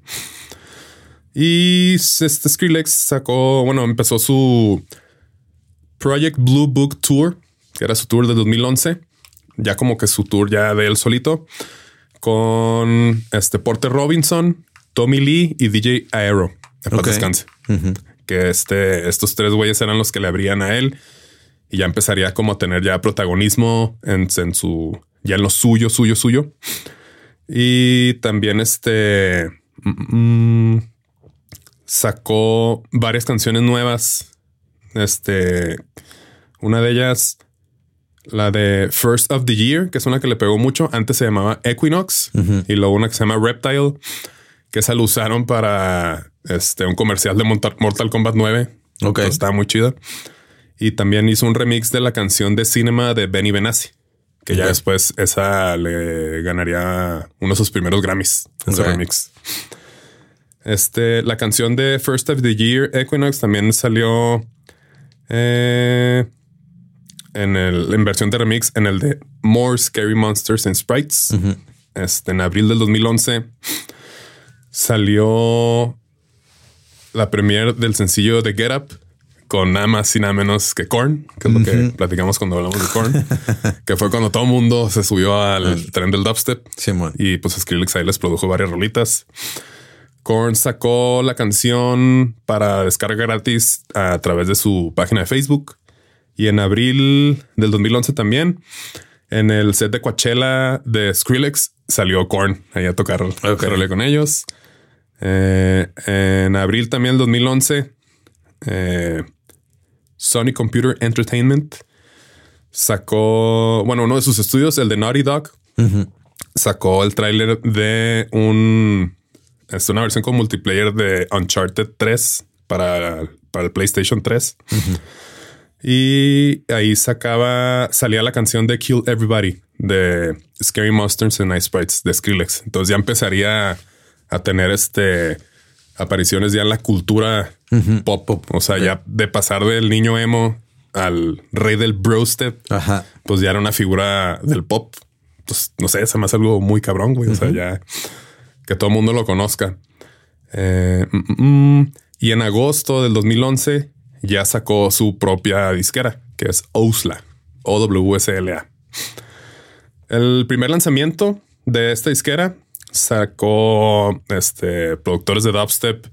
Y este Skrillex sacó, bueno, empezó su Project Blue Book Tour, que era su tour de dos mil once, ya como que su tour ya de él solito, con este Porter Robinson, Tommy Lee y D J Aero. De paz okay. descanse. Uh-huh. Que este, estos tres güeyes eran los que le abrían a él y ya empezaría como a tener ya protagonismo en, en su, ya en lo suyo, suyo, suyo. Y también este mm, sacó varias canciones nuevas. Este, una de ellas, la de First of the Year, que es una que le pegó mucho. Antes se llamaba Equinox, uh-huh. y luego una que se llama Reptile, que esa lo usaron para este, un comercial de Mortal Kombat nueve. Ok. Estaba muy chida. Y también hizo un remix de la canción de Cinema de Benny Benassi, que okay. ya después esa le ganaría uno de sus primeros Grammys. Ese okay. remix. Este, la canción de First of the Year, Equinox, también salió eh, en, el, en versión de remix en el de More Scary Monsters and Sprites. Uh-huh. Este, en abril del dos mil once salió la premiere del sencillo de Get Up con nada más y nada menos que Korn, que es uh-huh. lo que platicamos cuando hablamos de Korn, que fue cuando todo el mundo se subió al uh-huh. tren del dubstep. Sí, y pues Skrillex ahí les produjo varias rolitas. Korn sacó la canción para descarga gratis a través de su página de Facebook. Y en abril del dos mil once también, en el set de Coachella de Skrillex, salió Korn ahí a tocar okay. con ellos. Eh, en abril también del dos mil once, eh, Sony Computer Entertainment sacó, bueno, uno de sus estudios, el de Naughty Dog, uh-huh. sacó el tráiler de un... Es una versión con multiplayer de Uncharted tres para, para el PlayStation tres. Uh-huh. Y ahí sacaba, salía la canción de Kill Everybody de Scary Monsters and Night Sprites de Skrillex. Entonces ya empezaría a, a tener este apariciones ya en la cultura uh-huh. pop, pop. O sea, okay. ya de pasar del niño emo al rey del brostep, uh-huh. pues ya era una figura del pop. Pues no sé, se me hace algo muy cabrón, güey. Uh-huh. O sea, ya... que todo el mundo lo conozca. Eh, mm, mm, y en agosto del dos mil once ya sacó su propia disquera, que es O W S L A, O W S L A. El primer lanzamiento de esta disquera sacó este, productores de dubstep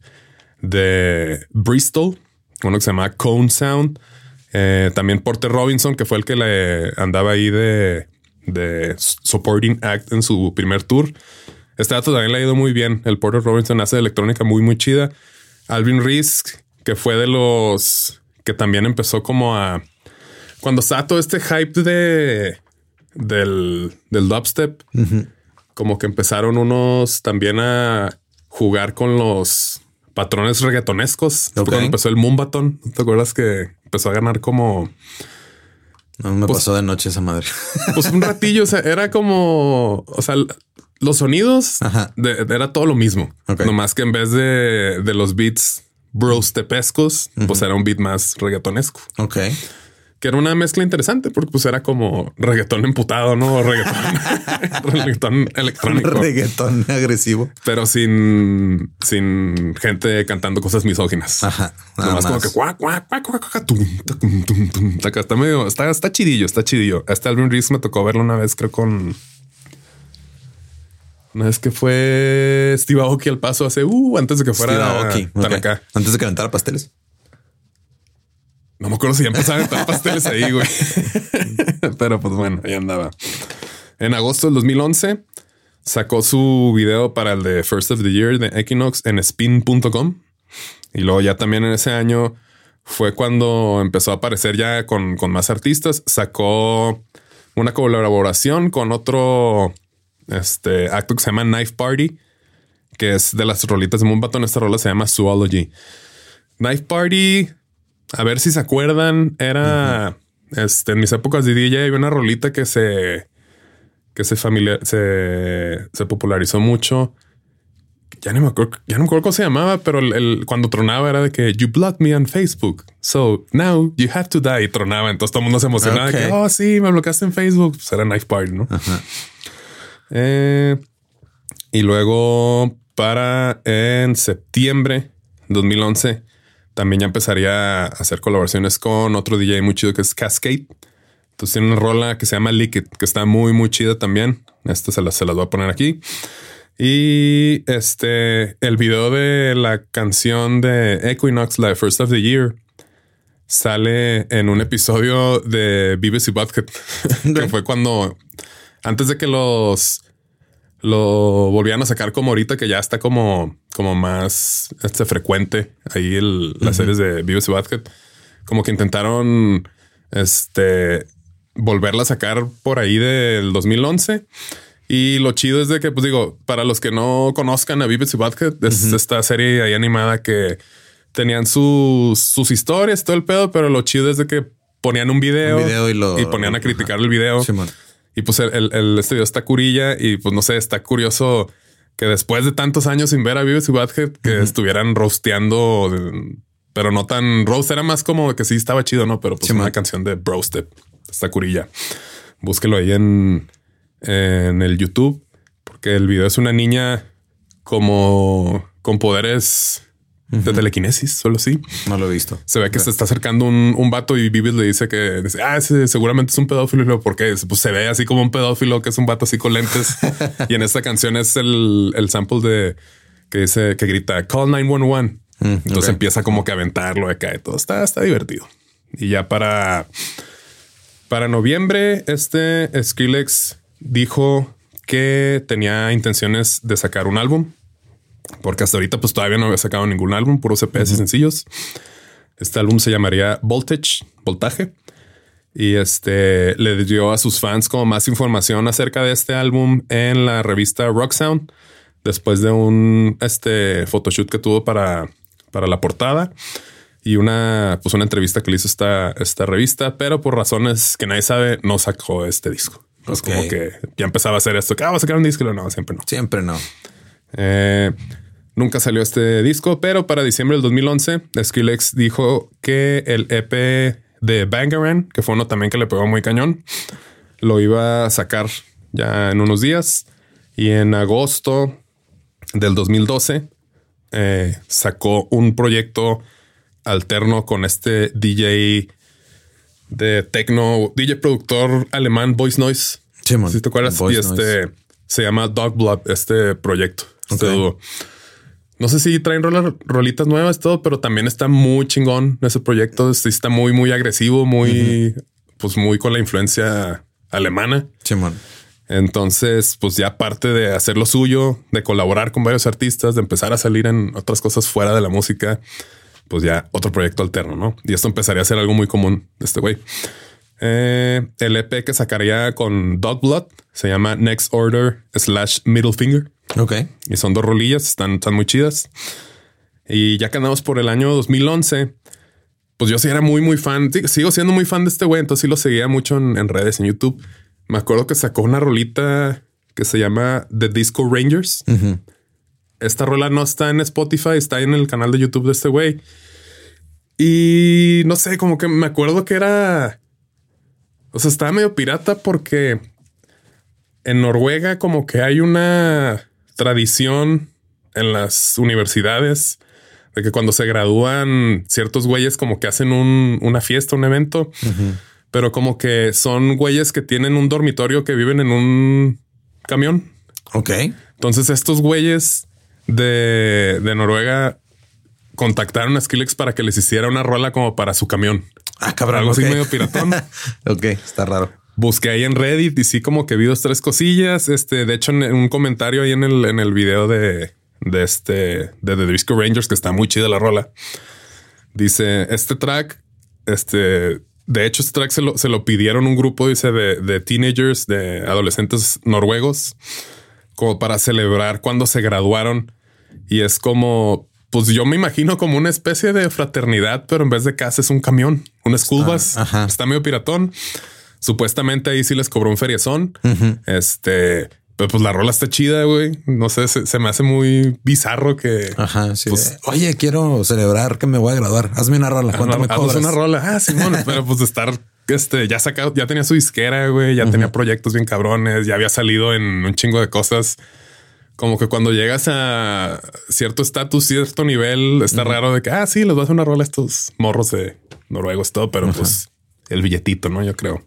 de Bristol, uno que se llama Cone Sound. Eh, también Porter Robinson, que fue el que le andaba ahí de, de supporting act en su primer tour. Este dato también le ha ido muy bien. El Porter Robinson hace electrónica muy, muy chida. Alvin Reese, que fue de los que también empezó como a... Cuando estaba todo este hype de del, del dubstep, uh-huh. como que empezaron unos también a jugar con los patrones reggaetonescos. Okay. Cuando empezó el Moombaton, ¿te acuerdas que empezó a ganar como... No me pues, pasó de noche esa madre. Pues un ratillo, o sea, era como... O sea... Los sonidos de, de, era todo lo mismo. Okay. Nomás que en vez de, de los beats brostepescos, uh-huh. pues era un beat más reggaetonesco. Ok. Que era una mezcla interesante porque pues era como reggaetón emputado, ¿no? Reggaetón, reggaetón electrónico. Reggaetón agresivo. Pero sin, sin gente cantando cosas misóginas. Ajá. Nomás como que guac, guac, guac, guac, tum, tum, tum, tum. Está medio, está, está chidillo, está chidillo. Este Alvin Reese me tocó verlo una vez, creo, con... No es que fue Steve Aoki al paso hace uh, antes de que fuera Steve Aoki. Okay. Acá. Antes de que aventara pasteles. No me acuerdo si ya empezaba a aventar pasteles ahí, güey. Pero pues bueno, ahí andaba. En agosto del dos mil once sacó su video para el de First of the Year de Equinox en spin punto com. Y luego ya también en ese año fue cuando empezó a aparecer ya con, con más artistas. Sacó una colaboración con otro este, acto que se llama Knife Party, que es de las rolitas de Moonbaton. Esta rola se llama Zoology. Knife Party, a ver si se acuerdan, era uh-huh. este, en mis épocas de D J había una rolita que se que se familiar, se, se popularizó mucho. Ya no me acuerdo, ya no me acuerdo cómo se llamaba, pero el, el, cuando tronaba era de que you blocked me on Facebook, so now you have to die. Y tronaba. Entonces todo el mundo se emocionaba okay. de que, oh, sí, me bloqueaste en Facebook. Pues era Knife Party, ¿no? Uh-huh. Eh, y luego para en septiembre dos mil once también ya empezaría a hacer colaboraciones con otro D J muy chido que es Cascade. Entonces tiene una rola que se llama Lick It, que está muy, muy chida también. Esta se las, se las voy a poner aquí. Y este, el video de la canción de Equinox, la de First of the Year, sale en un episodio de Beavis y Butthead, que fue cuando, antes de que los lo volvían a sacar como ahorita, que ya está como, como más este, frecuente ahí el, las uh-huh. series de Beavis y Butthead, como que intentaron este, volverla a sacar por ahí del dos mil once. Y lo chido es de que, pues digo, para los que no conozcan a Beavis y Butthead, es uh-huh. esta serie ahí animada que tenían sus, sus historias, todo el pedo, pero lo chido es de que ponían un video, un video y, lo, y ponían a criticar uh-huh. el video. Sí, y pues el, el, el este video está curilla y pues no sé, está curioso que después de tantos años sin ver a Beavis y Butthead que uh-huh. estuvieran roasteando, pero no tan roast, era más como que sí estaba chido, ¿no? Pero pues sí, una man. canción de Broasted, está curilla. Búsquelo ahí en... en el YouTube, porque el video es una niña como con poderes uh-huh. de telequinesis, solo sí. No lo he visto. Se ve que okay. se está acercando un, un vato y Beavis le dice que dice, ah, ese seguramente es un pedófilo. Y luego, ¿por qué? Pues se ve así como un pedófilo, que es un vato así con lentes. Y en esta canción es el, el sample de que dice, que grita call nueve uno uno. Mm, Entonces okay. empieza como que a aventarlo de acá y todo. Está, está divertido. Y ya para, para noviembre, este Skrillex dijo que tenía intenciones de sacar un álbum, porque hasta ahorita pues todavía no había sacado ningún álbum, puros E Pes uh-huh. y sencillos. Este álbum se llamaría Voltage, Voltaje, y este le dio a sus fans como más información acerca de este álbum en la revista Rock Sound, después de un este photoshoot que tuvo para, para la portada y una, pues una entrevista que le hizo esta, esta revista, pero por razones que nadie sabe, no sacó este disco. Pues okay. como que ya empezaba a hacer esto. Que ah, va a sacar un disco. No, siempre no. Siempre no. Eh, nunca salió este disco, pero para diciembre del dos mil once, Skrillex dijo que el E P de Bangarang, que fue uno también que le pegó muy cañón, lo iba a sacar ya en unos días. Y en agosto del dos mil doce eh, sacó un proyecto alterno con este D J de techno, D J productor alemán, Voice Noise. Sí, man. Si te acuerdas. Voice y este Noise. Se llama Dog Blood, este proyecto. Este okay. dúo. No sé si traen rolas, rolitas nuevas, todo, pero también está muy chingón ese proyecto. Sí, está muy, muy agresivo, muy, uh-huh. pues muy con la influencia alemana. Sí, man. Entonces, pues ya aparte de hacer lo suyo, de colaborar con varios artistas, de empezar a salir en otras cosas fuera de la música, pues ya otro proyecto alterno, ¿no? Y esto empezaría a ser algo muy común de este güey. Eh, el E P que sacaría con Dog Blood se llama Next Order slash Middle Finger. Ok. Y son dos rolillas, están, están muy chidas. Y ya que andamos por el año dos mil once, pues yo sí era muy, muy fan. Sigo siendo muy fan de este güey, entonces sí lo seguía mucho en, en redes, en YouTube. Me acuerdo que sacó una rolita que se llama The Disco Rangers. Uh-huh. Esta rola no está en Spotify, está en el canal de YouTube de este güey. Y no sé, como que me acuerdo que era... O sea, estaba medio pirata porque en Noruega como que hay una tradición en las universidades de que cuando se gradúan ciertos güeyes como que hacen un, una fiesta, un evento. Uh-huh. Pero como que son güeyes que tienen un dormitorio que viven en un camión. Ok. Entonces estos güeyes... De, de Noruega contactaron a Skrillex para que les hiciera una rola como para su camión. Ah, cabrón. Algo okay. así medio piratón. Ok, está raro. Busqué ahí en Reddit y sí como que vi dos, tres cosillas. Este, de hecho, en un comentario ahí en el, en el video de, de este, de The Disco Rangers, que está muy chida la rola. Dice, este track, este, de hecho, este track se lo, se lo pidieron un grupo, dice, de, de teenagers, de adolescentes noruegos, como para celebrar cuando se graduaron. Y es como, pues yo me imagino como una especie de fraternidad, pero en vez de casa es un camión, un school bus. Está, está medio piratón. Supuestamente ahí sí les cobró un feriezón. Uh-huh. Este, pero pues la rola está chida, güey. No sé, se, se me hace muy bizarro que... Ajá, sí. Pues, oye, quiero celebrar que me voy a graduar. Hazme una rola. ¿Cuánto me cobras? Hazme una rola. Ah, Simón. Pero pues de estar... Este, ya sacado, ya tenía su disquera, güey. Ya uh-huh. tenía proyectos bien cabrones. Ya había salido en un chingo de cosas. Como que cuando llegas a cierto estatus, cierto nivel, está uh-huh. raro de que, ah, sí, les voy a hacer una rola a estos morros de noruegos, todo, pero uh-huh. pues... el billetito, ¿no? Yo creo.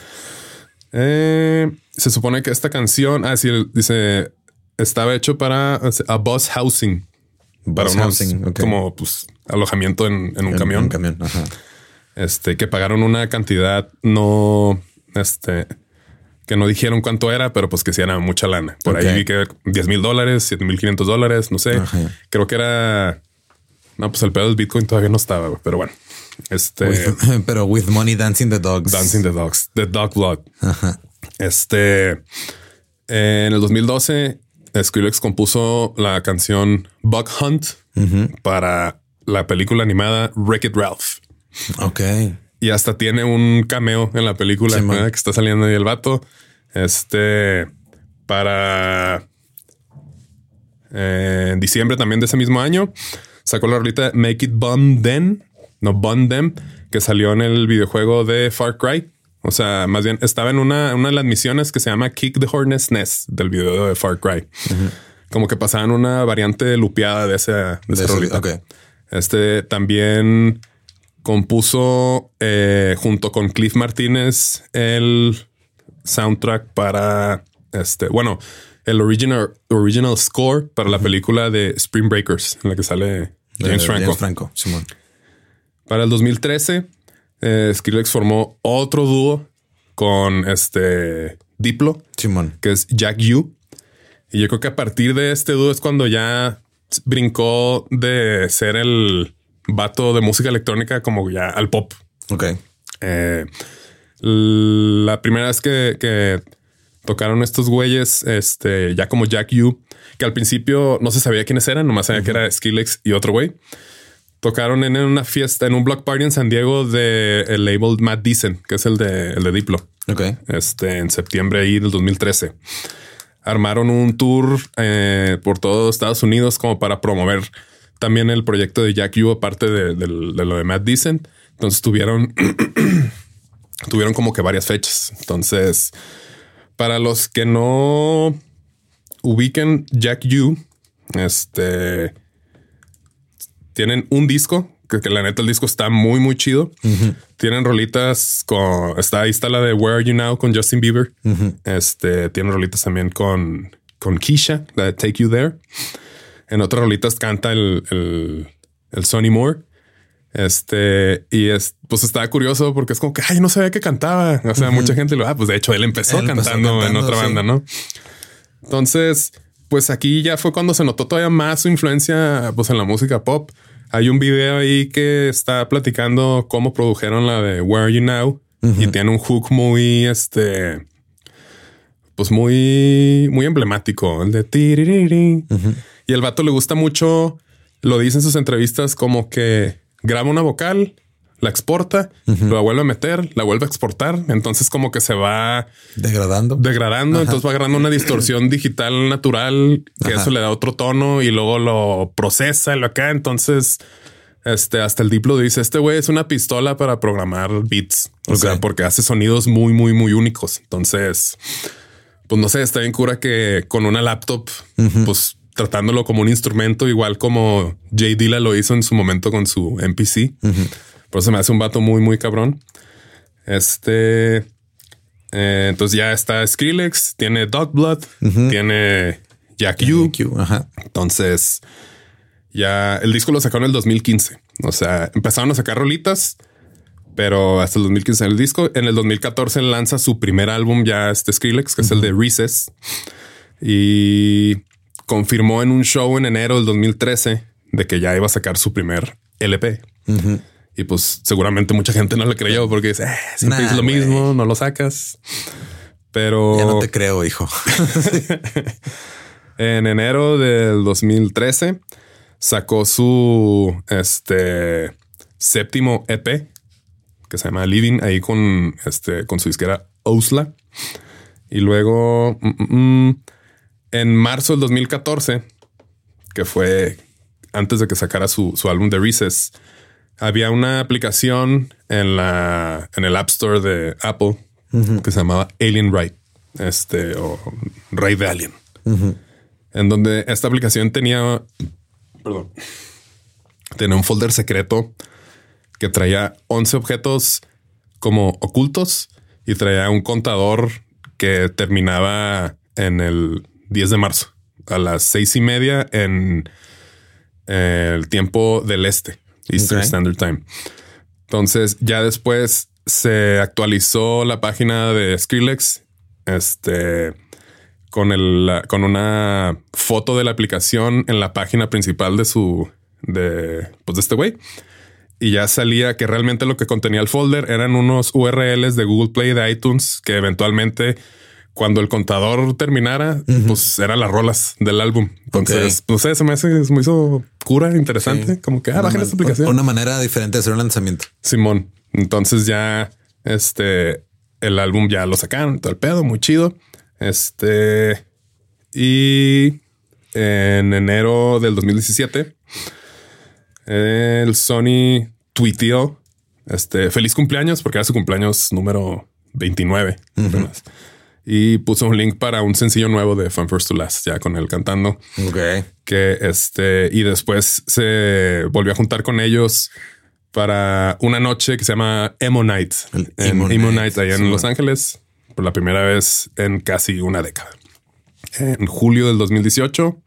Eh, se supone que esta canción, ah, sí, dice, estaba hecho para a bus housing. Bus para unos, housing, okay. Como pues alojamiento en, en un en, camión. Un camión, ajá. Este, que pagaron una cantidad no, este, que no dijeron cuánto era, pero pues que sí era mucha lana. Por okay. ahí vi que diez mil dólares, siete mil quinientos dólares, no sé. Ajá. Creo que era, no, pues el pedo del Bitcoin todavía no estaba, güey, pero bueno. Este, with, pero with money dancing the dogs, dancing the dogs, the dog blood. Ajá. Este, en el dos mil doce, Skrillex compuso la canción Bug Hunt uh-huh. para la película animada Wreck-It Ralph. Ok. Y hasta tiene un cameo en la película, sí, ¿eh? Que está saliendo ahí el vato. Este, para eh, en diciembre también de ese mismo año sacó la rolita Make It Bun Then. No, Bun Them, que salió en el videojuego de Far Cry. O sea, más bien estaba en una, una de las misiones que se llama Kick the Hornet's Nest del video de Far Cry. Uh-huh. Como que pasaban una variante lupeada de esa, de esa rolita. Okay. Este también compuso eh, junto con Cliff Martínez el soundtrack para este, bueno, el original, original score para uh-huh. la película de Spring Breakers, en la que sale James de, Franco. James Franco, Simón. Para el dos mil trece, eh, Skrillex formó otro dúo con este Diplo, Simón, que es Jack U. Y yo creo que a partir de este dúo es cuando ya brincó de ser el vato de música electrónica como ya al pop. Ok. Eh, la primera vez que, que tocaron estos güeyes, este, ya como Jack U, que al principio no se sabía quiénes eran, nomás sabía uh-huh. que era Skrillex y otro güey. Tocaron en una fiesta, en un block party en San Diego de el label Mad Decent, que es el de, el de Diplo. Ok. Este, en septiembre ahí del dos mil trece. Armaron un tour eh, por todo Estados Unidos como para promover también el proyecto de Jack U, aparte de, de, de lo de Mad Decent. Entonces tuvieron, tuvieron como que varias fechas. Entonces, para los que no ubiquen Jack U, este... tienen un disco que, que la neta el disco está muy, muy chido. Uh-huh. Tienen rolitas con... Está, ahí está la de Where Are You Now con Justin Bieber. Uh-huh. Este, tienen rolitas también con, con Keisha, la de Take You There. En otras rolitas canta el, el, el Sonny Moore. Este, y es, pues estaba curioso porque es como que, ay, no sabía que cantaba. O sea, uh-huh. mucha gente lo, ah, pues de hecho él empezó, él cantando, empezó cantando en otra sí. banda, ¿no? Entonces... pues aquí ya fue cuando se notó todavía más su influencia pues en la música pop. Hay un video ahí que está platicando cómo produjeron la de Where Are You Now uh-huh. y tiene un hook muy este pues muy muy emblemático, el de tiririri. Uh-huh. Y el vato le gusta mucho, lo dice en sus entrevistas, como que graba una vocal, la exporta, uh-huh. la vuelve a meter, la vuelve a exportar. Entonces como que se va degradando, degradando. Ajá. Entonces va agarrando una distorsión digital natural que Ajá. eso le da otro tono y luego lo procesa y lo acá. Entonces este hasta el Diplo dice, este güey es una pistola para programar beats. O okay. sea, porque hace sonidos muy, muy, muy únicos. Entonces, pues no sé, está bien cura que con una laptop, uh-huh. pues tratándolo como un instrumento, igual como Jay Dilla lo hizo en su momento con su M P C. Uh-huh. Por eso me hace un vato muy, muy cabrón. Este. Eh, entonces ya está Skrillex, tiene Dog Blood, uh-huh. tiene Jack U. Ajá. Entonces ya el disco lo sacó en el dos mil quince. O sea, empezaron a sacar rolitas, pero hasta el dos mil quince el disco. En el dos mil catorce lanza su primer álbum ya este Skrillex, que uh-huh. es el de Recess. Y confirmó en un show en enero del dos mil trece de que ya iba a sacar su primer L P. Uh-huh. Y pues seguramente mucha gente no le creyó porque dice, eh, siempre nah, es lo wey. mismo, no lo sacas. Pero... Ya no te creo, hijo. En enero del dos mil trece sacó su este, séptimo E P que se llama Living, ahí con, este, con su disquera Osla. Y luego mm, mm, en marzo del dos mil catorce, que fue antes de que sacara su, su álbum The Recess, había una aplicación en la en el App Store de Apple uh-huh. que se llamaba Alien Raid, este o Raid de Alien, uh-huh. en donde esta aplicación tenía, perdón, tenía un folder secreto que traía once objetos como ocultos y traía un contador que terminaba en el diez de marzo a las seis y media en el tiempo del este. Eastern okay. Standard Time. Entonces, ya después se actualizó la página de Skrillex, este, con el, con una foto de la aplicación en la página principal de su, de, pues de este güey. Y ya salía que realmente lo que contenía el folder eran unos U R Ls de Google Play, de iTunes, que eventualmente, cuando el contador terminara, uh-huh. pues eran las rolas del álbum. Entonces, okay. no sé, se me hace, se me hizo cura, interesante. Sí. Como que, ah, bajen esta aplicación. Una manera diferente de hacer un lanzamiento. Simón. Entonces ya, este, el álbum ya lo sacaron, todo el pedo, muy chido. Este, y en enero del dos mil diecisiete, el Sony tuiteó, este, feliz cumpleaños, porque era su cumpleaños número veintinueve. Uh-huh. Y puso un link para un sencillo nuevo de From First to Last, ya con él cantando. Ok. Que este, y después se volvió a juntar con ellos para una noche que se llama Emo Night. El Emo, Emo Night, allá sí, en Los Ángeles, por la primera vez en casi una década. En julio del dos mil dieciocho,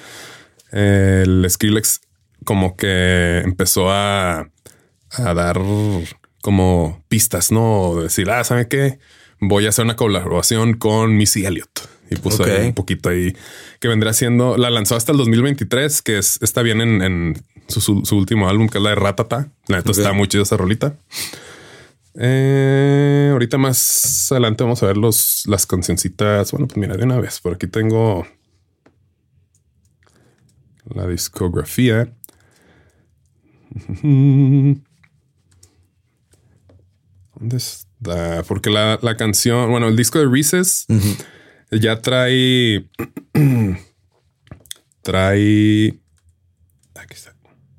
el Skrillex como que empezó a, a dar como pistas, ¿no? Decir, ah, ¿saben qué? Voy a hacer una colaboración con Missy Elliott. Y puso okay. ahí un poquito ahí que vendrá siendo, la lanzó hasta el dos mil veintitrés, que es, está bien en, en su, su, su último álbum, que es la de Ratata. La neta okay. está muy chida esa rolita. Eh, ahorita más adelante vamos a ver los, las cancioncitas. Bueno, pues mira, de una vez, por aquí tengo la discografía. ¿Dónde está? Porque la, la canción, bueno, el disco de Recess uh-huh. ya trae, trae, aquí está.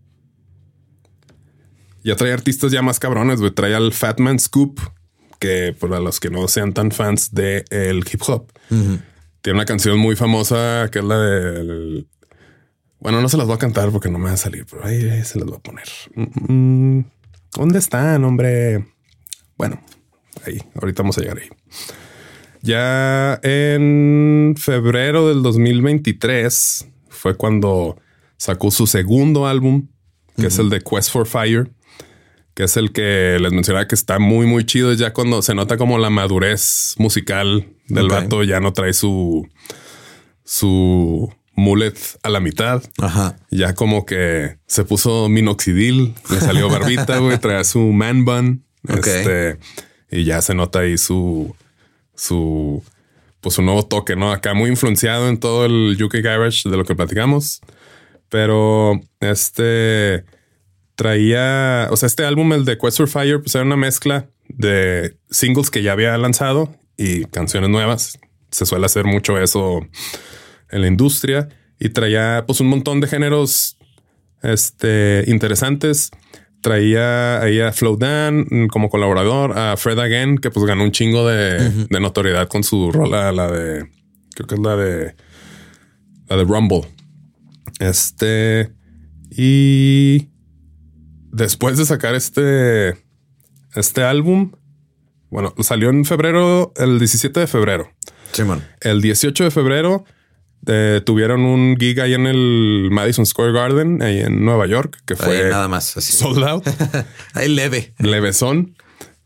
Ya trae artistas ya más cabrones, güey. Trae al Fat Man Scoop, que para los que no sean tan fans de el hip hop, uh-huh. tiene una canción muy famosa que es la del, bueno, no se las voy a cantar porque no me va a salir, pero ahí, ahí se las voy a poner. Mm-mm. ¿Dónde están, hombre? Bueno, ahí, ahorita vamos a llegar ahí. Ya en febrero del dos mil veintitrés fue cuando sacó su segundo álbum, que uh-huh. es el de Quest for Fire, que es el que les mencionaba que está muy, muy chido. Ya cuando se nota como la madurez musical del okay. vato, ya no trae su, su mullet a la mitad. Ajá. Ya como que se puso minoxidil, le salió barbita, güey, trae su man bun. Okay. Este, y ya se nota ahí su, su, pues su nuevo toque, ¿no? Acá muy influenciado en todo el U K Garage de lo que platicamos. Pero este traía, o sea, este álbum, el de Quest for Fire, pues era una mezcla de singles que ya había lanzado y canciones nuevas. Se suele hacer mucho eso en la industria. Y traía pues un montón de géneros este, interesantes. Traía ahí a Flow Dan como colaborador, a Fred Again, que pues ganó un chingo de, uh-huh. de notoriedad con su rola, la de, creo que es la de, la de Rumble. Este, y después de sacar este, este álbum, bueno, salió en febrero, el diecisiete de febrero. Sí, man. El dieciocho de febrero eh, tuvieron un gig ahí en el Madison Square Garden, ahí en Nueva York, que fue ahí nada más así. Sold out. Ahí leve. Levesón.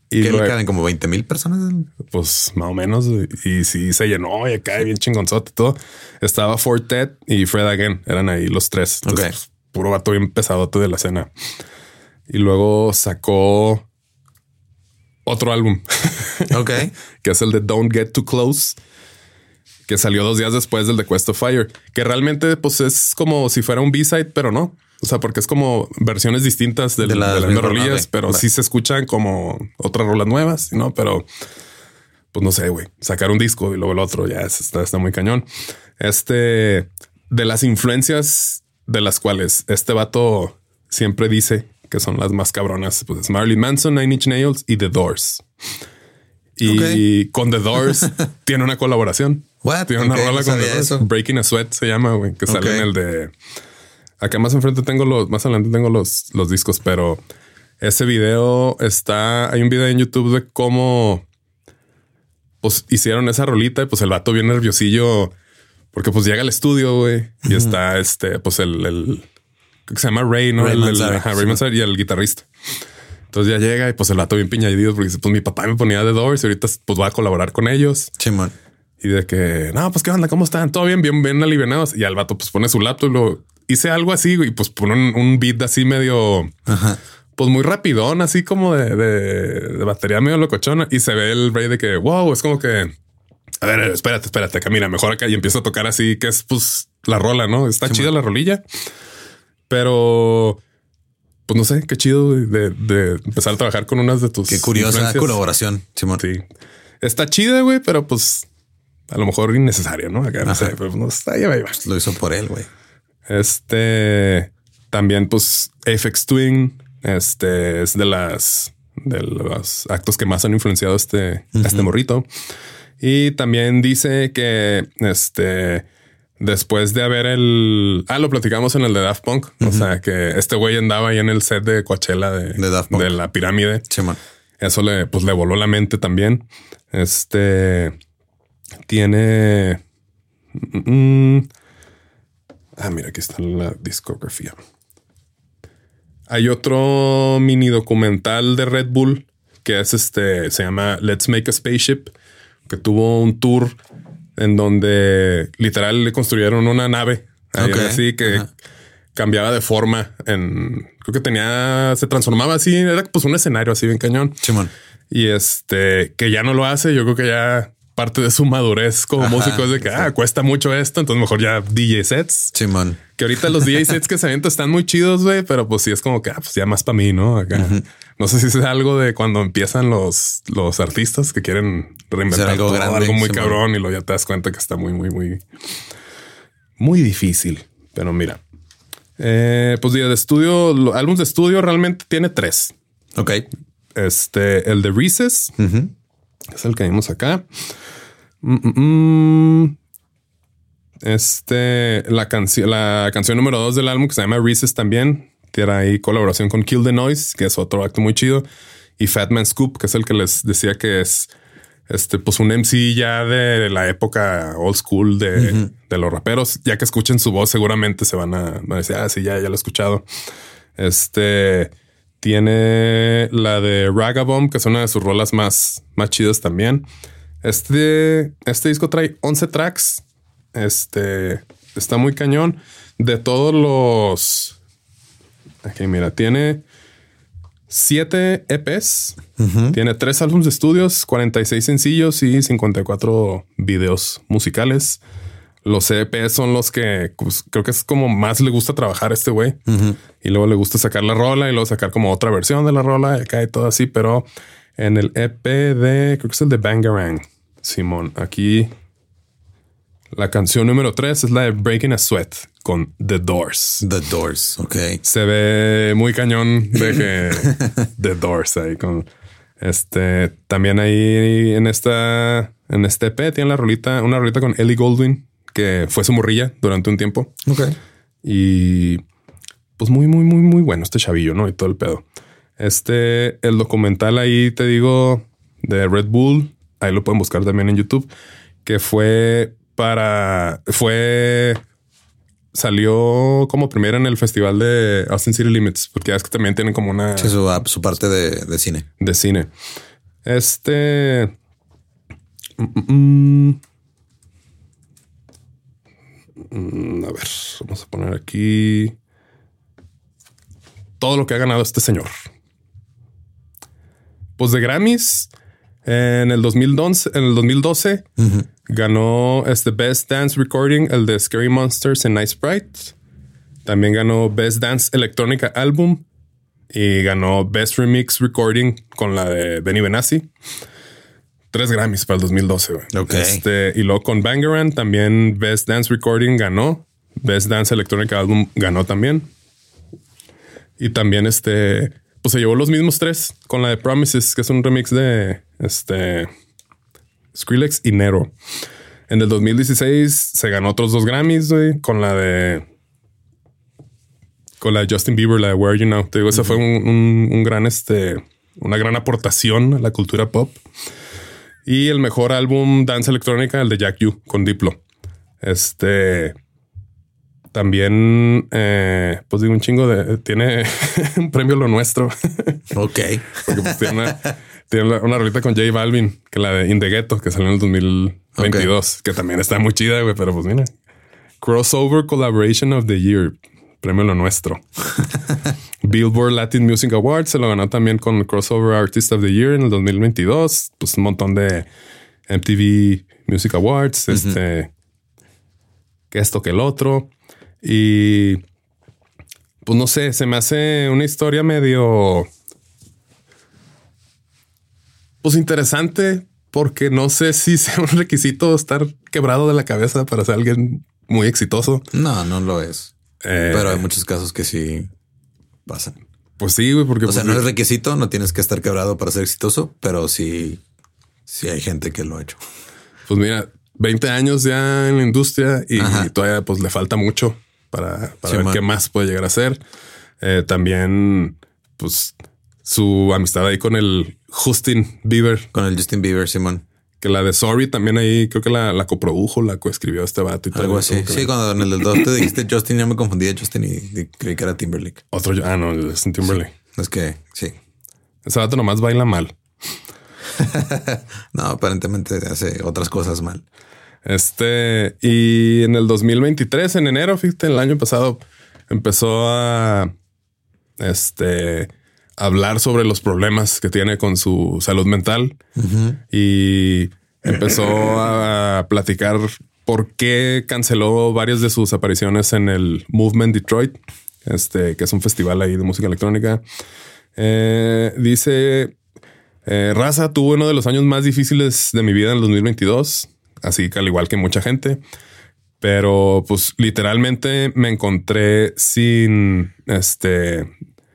Y ¿Qué luego, le caben como veinte mil personas? pues más o menos. Y sí se llenó y acá bien chingonzote y todo. Estaba Fortet y Fred Again. Eran ahí los tres. Entonces, Ok. pues, puro vato bien pesadote de la escena. Y luego sacó otro álbum. Ok. Que es el de Don't Get Too Close, que salió dos días después del de Quest of Fire, que realmente pues es como si fuera un B-side, pero no. O sea, porque es como versiones distintas del- De de, las las mismas mismas, rolillas, ok, pero va. sí se escuchan como otras rolas nuevas, ¿no? Pero pues no sé, güey, sacar un disco y luego el otro ya es- está, está muy cañón. Este, de las influencias de las cuales este vato siempre dice que son las más cabronas, pues es Marilyn Manson, Nine Inch Nails y The Doors. Y Ok. con The Doors tiene una colaboración. What? Tiene una Ok, rola no con The sabía Doors. eso. Breaking a Sweat se llama, güey, que sale Ok. en el de... Acá más enfrente tengo los... Más adelante tengo los, los discos, pero ese video está... Hay un video en YouTube de cómo... Pues hicieron esa rolita y pues el vato bien nerviosillo porque pues llega al estudio, güey, y está este, pues el... el creo que se llama Ray, ¿no? Ray el, el- Manzarek, ajá, sí, Ray man. Manzarek y el guitarrista. Entonces ya llega y pues el vato bien piñadido porque dice, pues mi papá me ponía The Doors y ahorita pues voy a colaborar con ellos. Chimón. Y de que, no, pues qué onda, ¿cómo están? Todo bien, bien, bien alivianados. Y al vato pues pone su laptop y lo hice algo así, güey, y pues pone un, un beat así medio, Ajá. pues muy rapidón, así como de, de, de batería medio locochona. Y se ve el Ray de que, wow, es como que, a ver, espérate, espérate, acá mira, mejor acá. Y empieza a tocar así, que es pues la rola, ¿no? Está Sí, chida man. la rolilla, pero pues no sé, qué chido güey, de, de empezar a trabajar con unas de tus Qué curiosa influencias. colaboración. Chimón. Sí, está chida, güey, pero pues a lo mejor innecesario, ¿no? Acá no Ajá. sé, pero no está ahí, ahí va. Lo hizo por él, güey. Este también, pues, Aphex Twin, este es de las de los actos que más han influenciado este, a este morrito. Y también dice que este después de haber el ah, lo platicamos en el de Daft Punk. O sea que este güey andaba ahí en el set de Coachella de, De Daft Punk. de la pirámide. Chimón. Eso le, pues, le voló la mente también. Este tiene. mm, ah, mira, aquí está la discografía. Hay otro mini documental de Red Bull que es este, se llama Let's Make a Spaceship, que tuvo un tour en donde literal le construyeron una nave ahí, Ok. así que Ajá. cambiaba de forma en, creo que tenía, se transformaba así, era pues un escenario así bien cañón. Chimón. Y este, que ya no lo hace, yo creo que ya parte de su madurez como Ajá, músico es de que, ah, cuesta mucho esto, entonces mejor ya D J sets. Chimón. Que ahorita los D J sets que se avientan están muy chidos, güey, pero pues sí es como que, ah, pues ya más para mí, ¿no? Acá. No sé si es algo de cuando empiezan los, los artistas que quieren reinventar Hacer algo todo, grande, algo muy sí, cabrón y luego ya te das cuenta que está muy, muy, muy, muy difícil. Pero mira, eh, pues de estudio, lo- álbumes de estudio realmente tiene tres. Ok. Este, el de Recess, Ujú. es el que vimos acá. Mm, mm, mm. Este, la canción, la canción número dos del álbum que se llama Recess también. Tiene ahí colaboración con Kill the Noise, que es otro acto muy chido. Y Fat Man Scoop, que es el que les decía que es este, pues un M C ya de la época old school de, Ujú. de los raperos. Ya que escuchen su voz, seguramente se van a, van a decir, ah, sí, ya, ya lo he escuchado. Este tiene la de Ragabomb, que es una de sus rolas más, más chidas también. Este, este disco trae once tracks. Este está muy cañón. De todos los. Aquí, mira, tiene siete E Ps, Ujú. tiene tres álbumes de estudios, cuarenta y seis sencillos y cincuenta y cuatro videos musicales. Los E Ps son los que pues, creo que es como más le gusta trabajar a este güey. Ujú. Y luego le gusta sacar la rola y luego sacar como otra versión de la rola y acá y todo así. Pero en el E P de, creo que es el de Bangarang, Simón, aquí la canción número tres es la de Breaking a Sweat con The Doors. The Doors. Ok. Se ve muy cañón de que The Doors ahí con este. También ahí en esta, en este E P tiene la rolita, una rolita con Ellie Goulding, que fue su morrilla durante un tiempo. Ok. Y pues muy, muy, muy, muy bueno este chavillo, ¿no? Y todo el pedo. Este, el documental ahí, te digo, de Red Bull, ahí lo pueden buscar también en YouTube, que fue para, fue, salió como primera en el festival de Austin City Limits, porque ya es que también tienen como una Sí, su, su parte de, de cine. de cine. Este... Mm, mm, a ver, vamos a poner aquí todo lo que ha ganado este señor. Pues de Grammys, en el dos mil doce, en el dos mil doce uh-huh. ganó este Best Dance Recording, el de Scary Monsters and Nice Sprite. También ganó Best Dance Electrónica Album y ganó Best Remix Recording con la de Benny Benassi. Tres Grammys para el dos mil doce. Okay. Este, y luego con Bangarang también Best Dance Recording ganó. Best Dance Electrónica Album ganó también. Y también este, pues se llevó los mismos tres con la de Promises, que es un remix de este Skrillex y Nero. En el dos mil dieciséis se ganó otros dos Grammys, güey, con la de con la de Justin Bieber, la de Where Are You Now. Te digo, uh-huh. esa fue un, un, un gran, este, una gran aportación a la cultura pop. Y el mejor álbum Dance Electrónica, el de Jack U con Diplo. Este también, eh, pues digo, un chingo de tiene un premio Lo Nuestro. Ok. Porque pues tiene una, tiene una, una rolita con J Balvin, que la de In the Ghetto, que salió en el dos mil veintidós, okay. que también está muy chida, güey. Pero pues mira, Crossover Collaboration of the Year, premio Lo Nuestro. Billboard Latin Music Awards se lo ganó también con Crossover Artist of the Year en el dos mil veintidós. Pues un montón de M T V Music Awards, uh-huh. este, que esto que el otro. Y pues no sé, se me hace una historia medio pues interesante, porque no sé si sea un requisito estar quebrado de la cabeza para ser alguien muy exitoso. No, no lo es. Eh, Pero hay muchos casos que sí pasan. Pues sí, güey, porque... O sea, pues, no es requisito, no tienes que estar quebrado para ser exitoso, pero sí, sí hay gente que lo ha hecho. Pues mira, veinte años ya en la industria y, y todavía pues le falta mucho para, para sí, ver man. qué más puede llegar a ser. Eh, también, pues, su amistad ahí con el Justin Bieber. Con el Justin Bieber, Simón. Que la de Sorry también ahí creo que la, la coprodujo, la coescribió este vato y todo. Algo así. Sí, cuando en el del dos te dijiste Justin, ya me confundí de Justin y, y creí que era Timberlake. Otro, ah, no, es Timberlake. Sí, es que sí. Ese vato nomás baila mal. No, aparentemente hace otras cosas mal. Este, y en el dos mil veintitrés, en enero, fíjate, el año pasado, empezó a este hablar sobre los problemas que tiene con su salud mental uh-huh. y empezó a platicar por qué canceló varias de sus apariciones en el Movement Detroit, este, que es un festival ahí de música electrónica. Eh, dice, eh, Raza, tuvo uno de los años más difíciles de mi vida en el dos mil veintidós, así que al igual que mucha gente, pero pues literalmente me encontré sin este...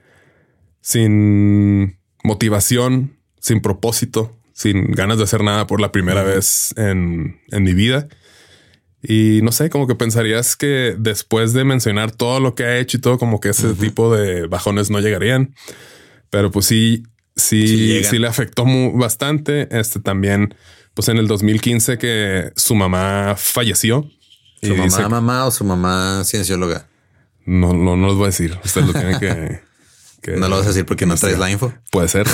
sin motivación, sin propósito, sin ganas de hacer nada por la primera uh-huh. vez en, en mi vida. Y no sé, como que pensarías que después de mencionar todo lo que ha hecho y todo, como que ese uh-huh. tipo de bajones no llegarían. Pero pues sí, sí, sí, sí le afectó muy, bastante. Este también, pues en el dos mil quince que su mamá falleció. ¿Su mamá dice, mamá o su mamá ciencióloga? No, no, no les voy a decir. Ustedes lo tienen que... Que no lo vas a decir porque no traes la info. Puede ser.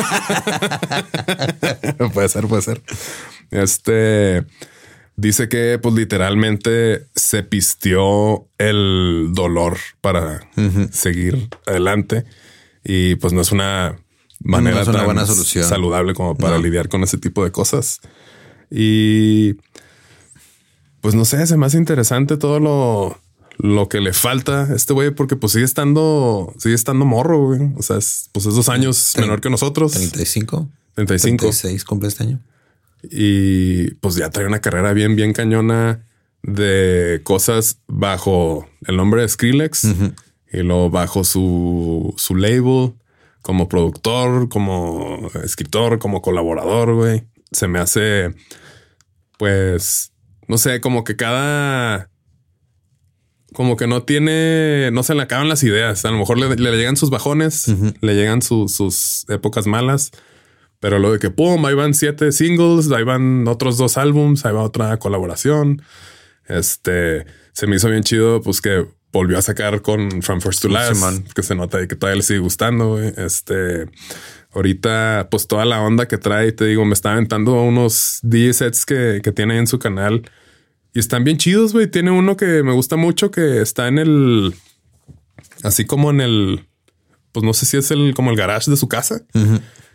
puede ser, puede ser. Este dice que pues literalmente se pisteó el dolor para uh-huh. seguir adelante y pues no es una manera no es una tan buena solución. saludable como para no. lidiar con ese tipo de cosas. Y pues no sé, se me hace interesante todo lo lo que le falta a este güey, porque pues sigue estando, sigue estando morro, güey. O sea, es, pues es dos años Ten, menor que nosotros. treinta y cinco. treinta y cinco. treinta y seis cumple este año. Y pues ya trae una carrera bien, bien cañona de cosas bajo el nombre de Skrillex uh-huh. y luego bajo su, su label como productor, como escritor, como colaborador, güey. Se me hace, pues, no sé, como que cada... como que no tiene, no se le acaban las ideas. A lo mejor le, le llegan sus bajones, uh-huh. le llegan su, sus épocas malas, pero lo de que pum, ahí van siete singles, ahí van otros dos álbums, ahí va otra colaboración. Este se me hizo bien chido, pues que volvió a sacar con From First to Last, sí, que se nota que todavía le sigue gustando, güey. Este, ahorita, pues toda la onda que trae, te digo, me está aventando unos D J sets que, que tiene en su canal y están bien chidos, güey. Tiene uno que me gusta mucho que está en el, así como en el, pues no sé si es el, como el garage de su casa. Uh-huh.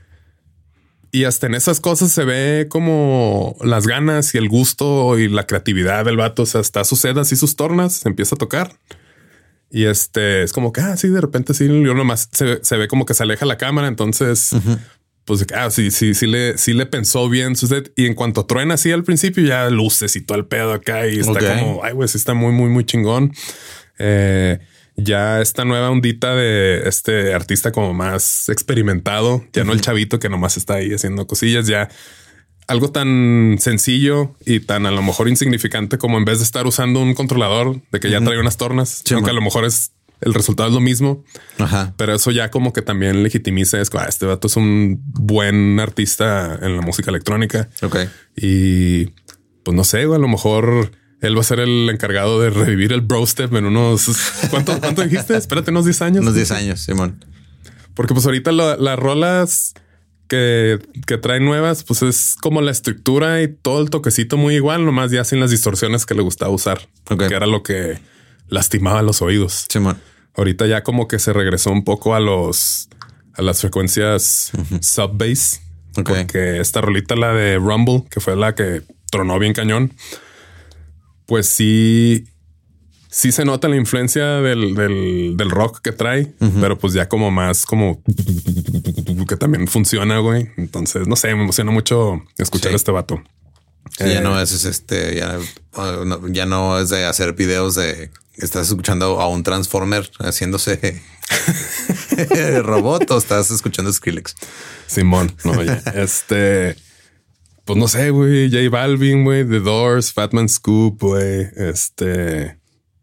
Y hasta en esas cosas se ve como las ganas y el gusto y la creatividad del vato. O sea, está sus sedas y sus tornas, se empieza a tocar. Y este es como que, ah, sí, de repente sí, yo nomás se, se ve como que se aleja la cámara. Entonces, uh-huh. pues, ah, sí, sí, sí le, sí le pensó bien su set. Y en cuanto truena así al principio, ya luces y todo el pedo acá y está okay. como, ay, güey, sí está muy, muy, muy chingón. Eh, ya esta nueva ondita de este artista como más experimentado, ya uh-huh. no el chavito que nomás está ahí haciendo cosillas, ya algo tan sencillo y tan a lo mejor insignificante como en vez de estar usando un controlador de que ya trae unas tornas, sí, aunque a lo mejor es el resultado es lo mismo. Ajá. Pero eso ya como que también legitimiza es que ah, este vato es un buen artista en la música electrónica. Ok. Y pues no sé, a lo mejor él va a ser el encargado de revivir el bro step en unos ¿cuánto, cuánto dijiste? Espérate, unos diez años. Unos diez años, Simón. Porque pues ahorita lo, las rolas que, que trae nuevas, pues es como la estructura y todo el toquecito muy igual, nomás ya sin las distorsiones que le gustaba usar, okay. que era lo que lastimaba los oídos. Sí, man. Ahorita ya como que se regresó un poco a los a las frecuencias uh-huh. sub-bass, okay. porque esta rolita, la de Rumble, que fue la que tronó bien cañón, pues sí, sí se nota la influencia del, del, del rock que trae, uh-huh. pero pues ya como más como que también funciona, güey. Entonces, no sé, me emociona mucho escuchar sí. a este vato. Sí, eh, ya no es este, ya, ya no es de hacer videos de estás escuchando a un Transformer haciéndose robot o estás escuchando Skrillex. Simón, no, ya, este, pues no sé, güey, J Balvin, güey, The Doors, Fatman Scoop, güey, este,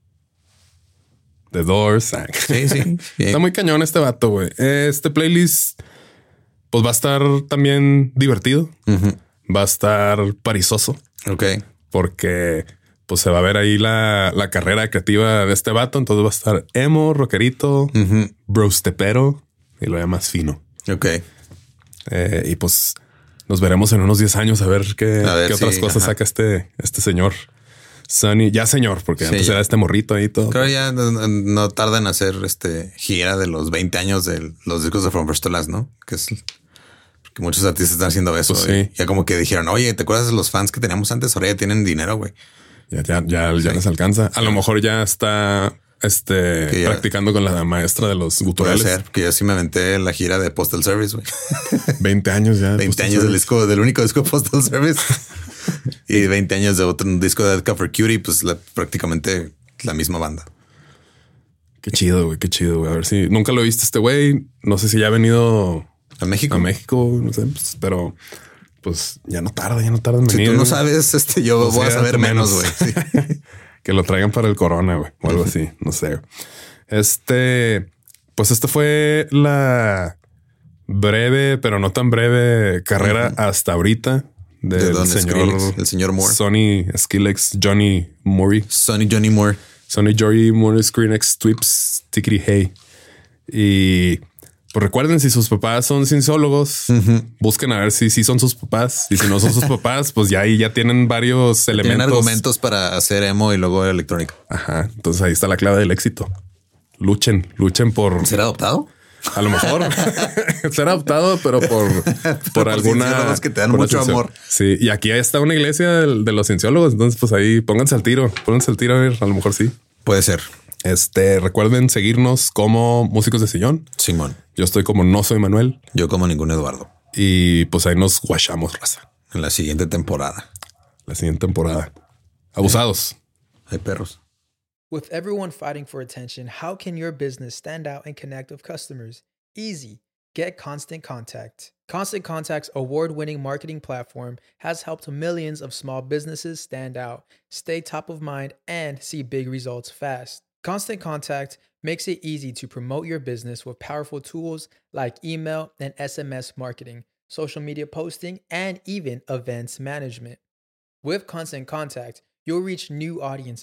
The Doors. Sí, sí. Está muy cañón este vato, güey. Este playlist, pues va a estar también divertido. Uh-huh. Va a estar parizoso. Ok. Porque pues se va a ver ahí la, la carrera creativa de este vato. Entonces va a estar emo, rockerito, uh-huh. brostepero y lo demás fino. Ok. Eh, y pues nos veremos en unos diez años a ver qué, a ver, qué otras sí, cosas ajá. saca este, este señor. Sonny, ya señor, porque sí, antes ya era este morrito ahí todo. Creo ya no, no tarda en hacer este gira de los veinte años de los discos de From First to Last, ¿no? Que es porque muchos artistas están haciendo eso. Pues sí. Ya como que dijeron, oye, ¿te acuerdas de los fans que teníamos antes? Ahora ya tienen dinero, güey. Ya, ya, ya, sí. ya les alcanza. A lo mejor ya está este ya, practicando con la maestra de los guturales. Puede ser, que yo sí me aventé la gira de Postal Service, güey. veinte años ya. veinte años del disco, del único disco de Postal Service. Y veinte años de otro un disco de Cover Cutie, pues la, prácticamente la misma banda. Qué chido, güey, qué chido, güey. A ver si nunca lo he visto este güey. No sé si ya ha venido a México. A México, no sé, pues, pero pues ya no tarda, ya no tarda en venir. Si tú no sabes, este, yo pues voy a saber menos, güey. Sí. Que lo traigan para el corona, güey, o algo así. No sé. Este, pues esto fue la breve, pero no tan breve carrera uh-huh. hasta ahorita. Del de señor, Skrillex, el señor Moore. Sonny Skrillex, Johnny Moore. Sonny Johnny Moore. Sonny Johnny Moore, Skrillex, Twips, Tickety Hey. Y pues recuerden, si sus papás son cienciólogos, uh-huh. busquen a ver si, si son sus papás. Y si no son sus papás, pues ya ahí ya tienen varios elementos. Tienen argumentos para hacer emo y luego electrónica. Ajá. Entonces ahí está la clave del éxito. Luchen, luchen por... ¿Ser adoptado? A lo mejor ser adoptado, pero por, por, por alguna que te dan mucho ciencia. Amor. Sí, y aquí está una iglesia de, de los cienciólogos. Entonces, pues ahí pónganse al tiro, pónganse al tiro. A ver, a lo mejor sí puede ser. Este recuerden seguirnos como Músicos de Sillón. Simón. Yo estoy como No Soy Manuel. Yo como ningún Eduardo. Y pues ahí nos guachamos, raza. En la siguiente temporada. La siguiente temporada. Abusados. Hay perros. With everyone fighting for attention, how can your business stand out and connect with customers? Easy. Get Constant Contact. Constant Contact's award-winning marketing platform has helped millions of small businesses stand out, stay top of mind, and see big results fast. Constant Contact makes it easy to promote your business with powerful tools like email and S M S marketing, social media posting, and even events management. With Constant Contact, you'll reach new audiences,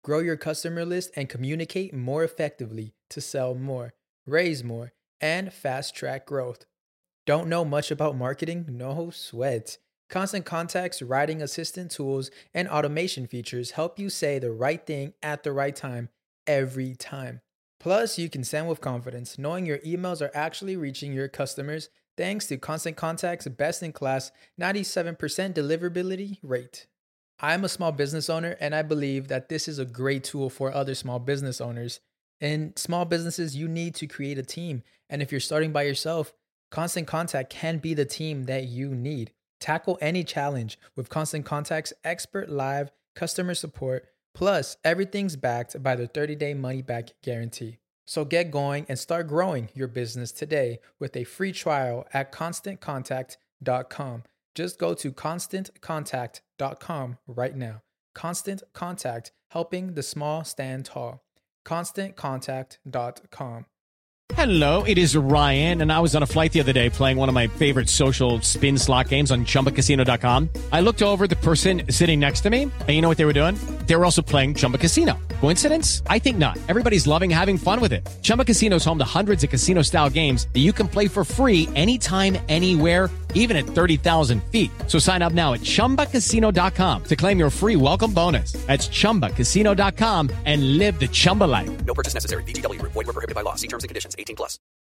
grow your customer list, and communicate more effectively to sell more, raise more, and fast-track growth. Don't know much about marketing? No sweat. Constant Contact's writing assistant tools and automation features help you say the right thing at the right time every time. Plus, you can send with confidence, knowing your emails are actually reaching your customers thanks to Constant Contact's best-in-class ninety-seven percent deliverability rate. I'm a small business owner, and I believe that this is a great tool for other small business owners. In small businesses, you need to create a team, and if you're starting by yourself, Constant Contact can be the team that you need. Tackle any challenge with Constant Contact's expert live customer support. Plus, everything's backed by the thirty-day money-back guarantee. So get going and start growing your business today with a free trial at constant contact dot com. Just go to constant contact dot com right now. Constant Contact, helping the small stand tall. constant contact dot com. Hello, it is Ryan, and I was on a flight the other day playing one of my favorite social spin slot games on chumba casino dot com. I looked over at the person sitting next to me, and you know what they were doing? They were also playing Chumba Casino. Coincidence? I think not. Everybody's loving having fun with it. Chumba Casino is home to hundreds of casino-style games that you can play for free anytime, anywhere, even at thirty thousand feet. So sign up now at chumba casino dot com to claim your free welcome bonus. That's chumba casino dot com and live the Chumba life. No purchase necessary. V G W. Void where prohibited by law. See terms and conditions. eighteen plus.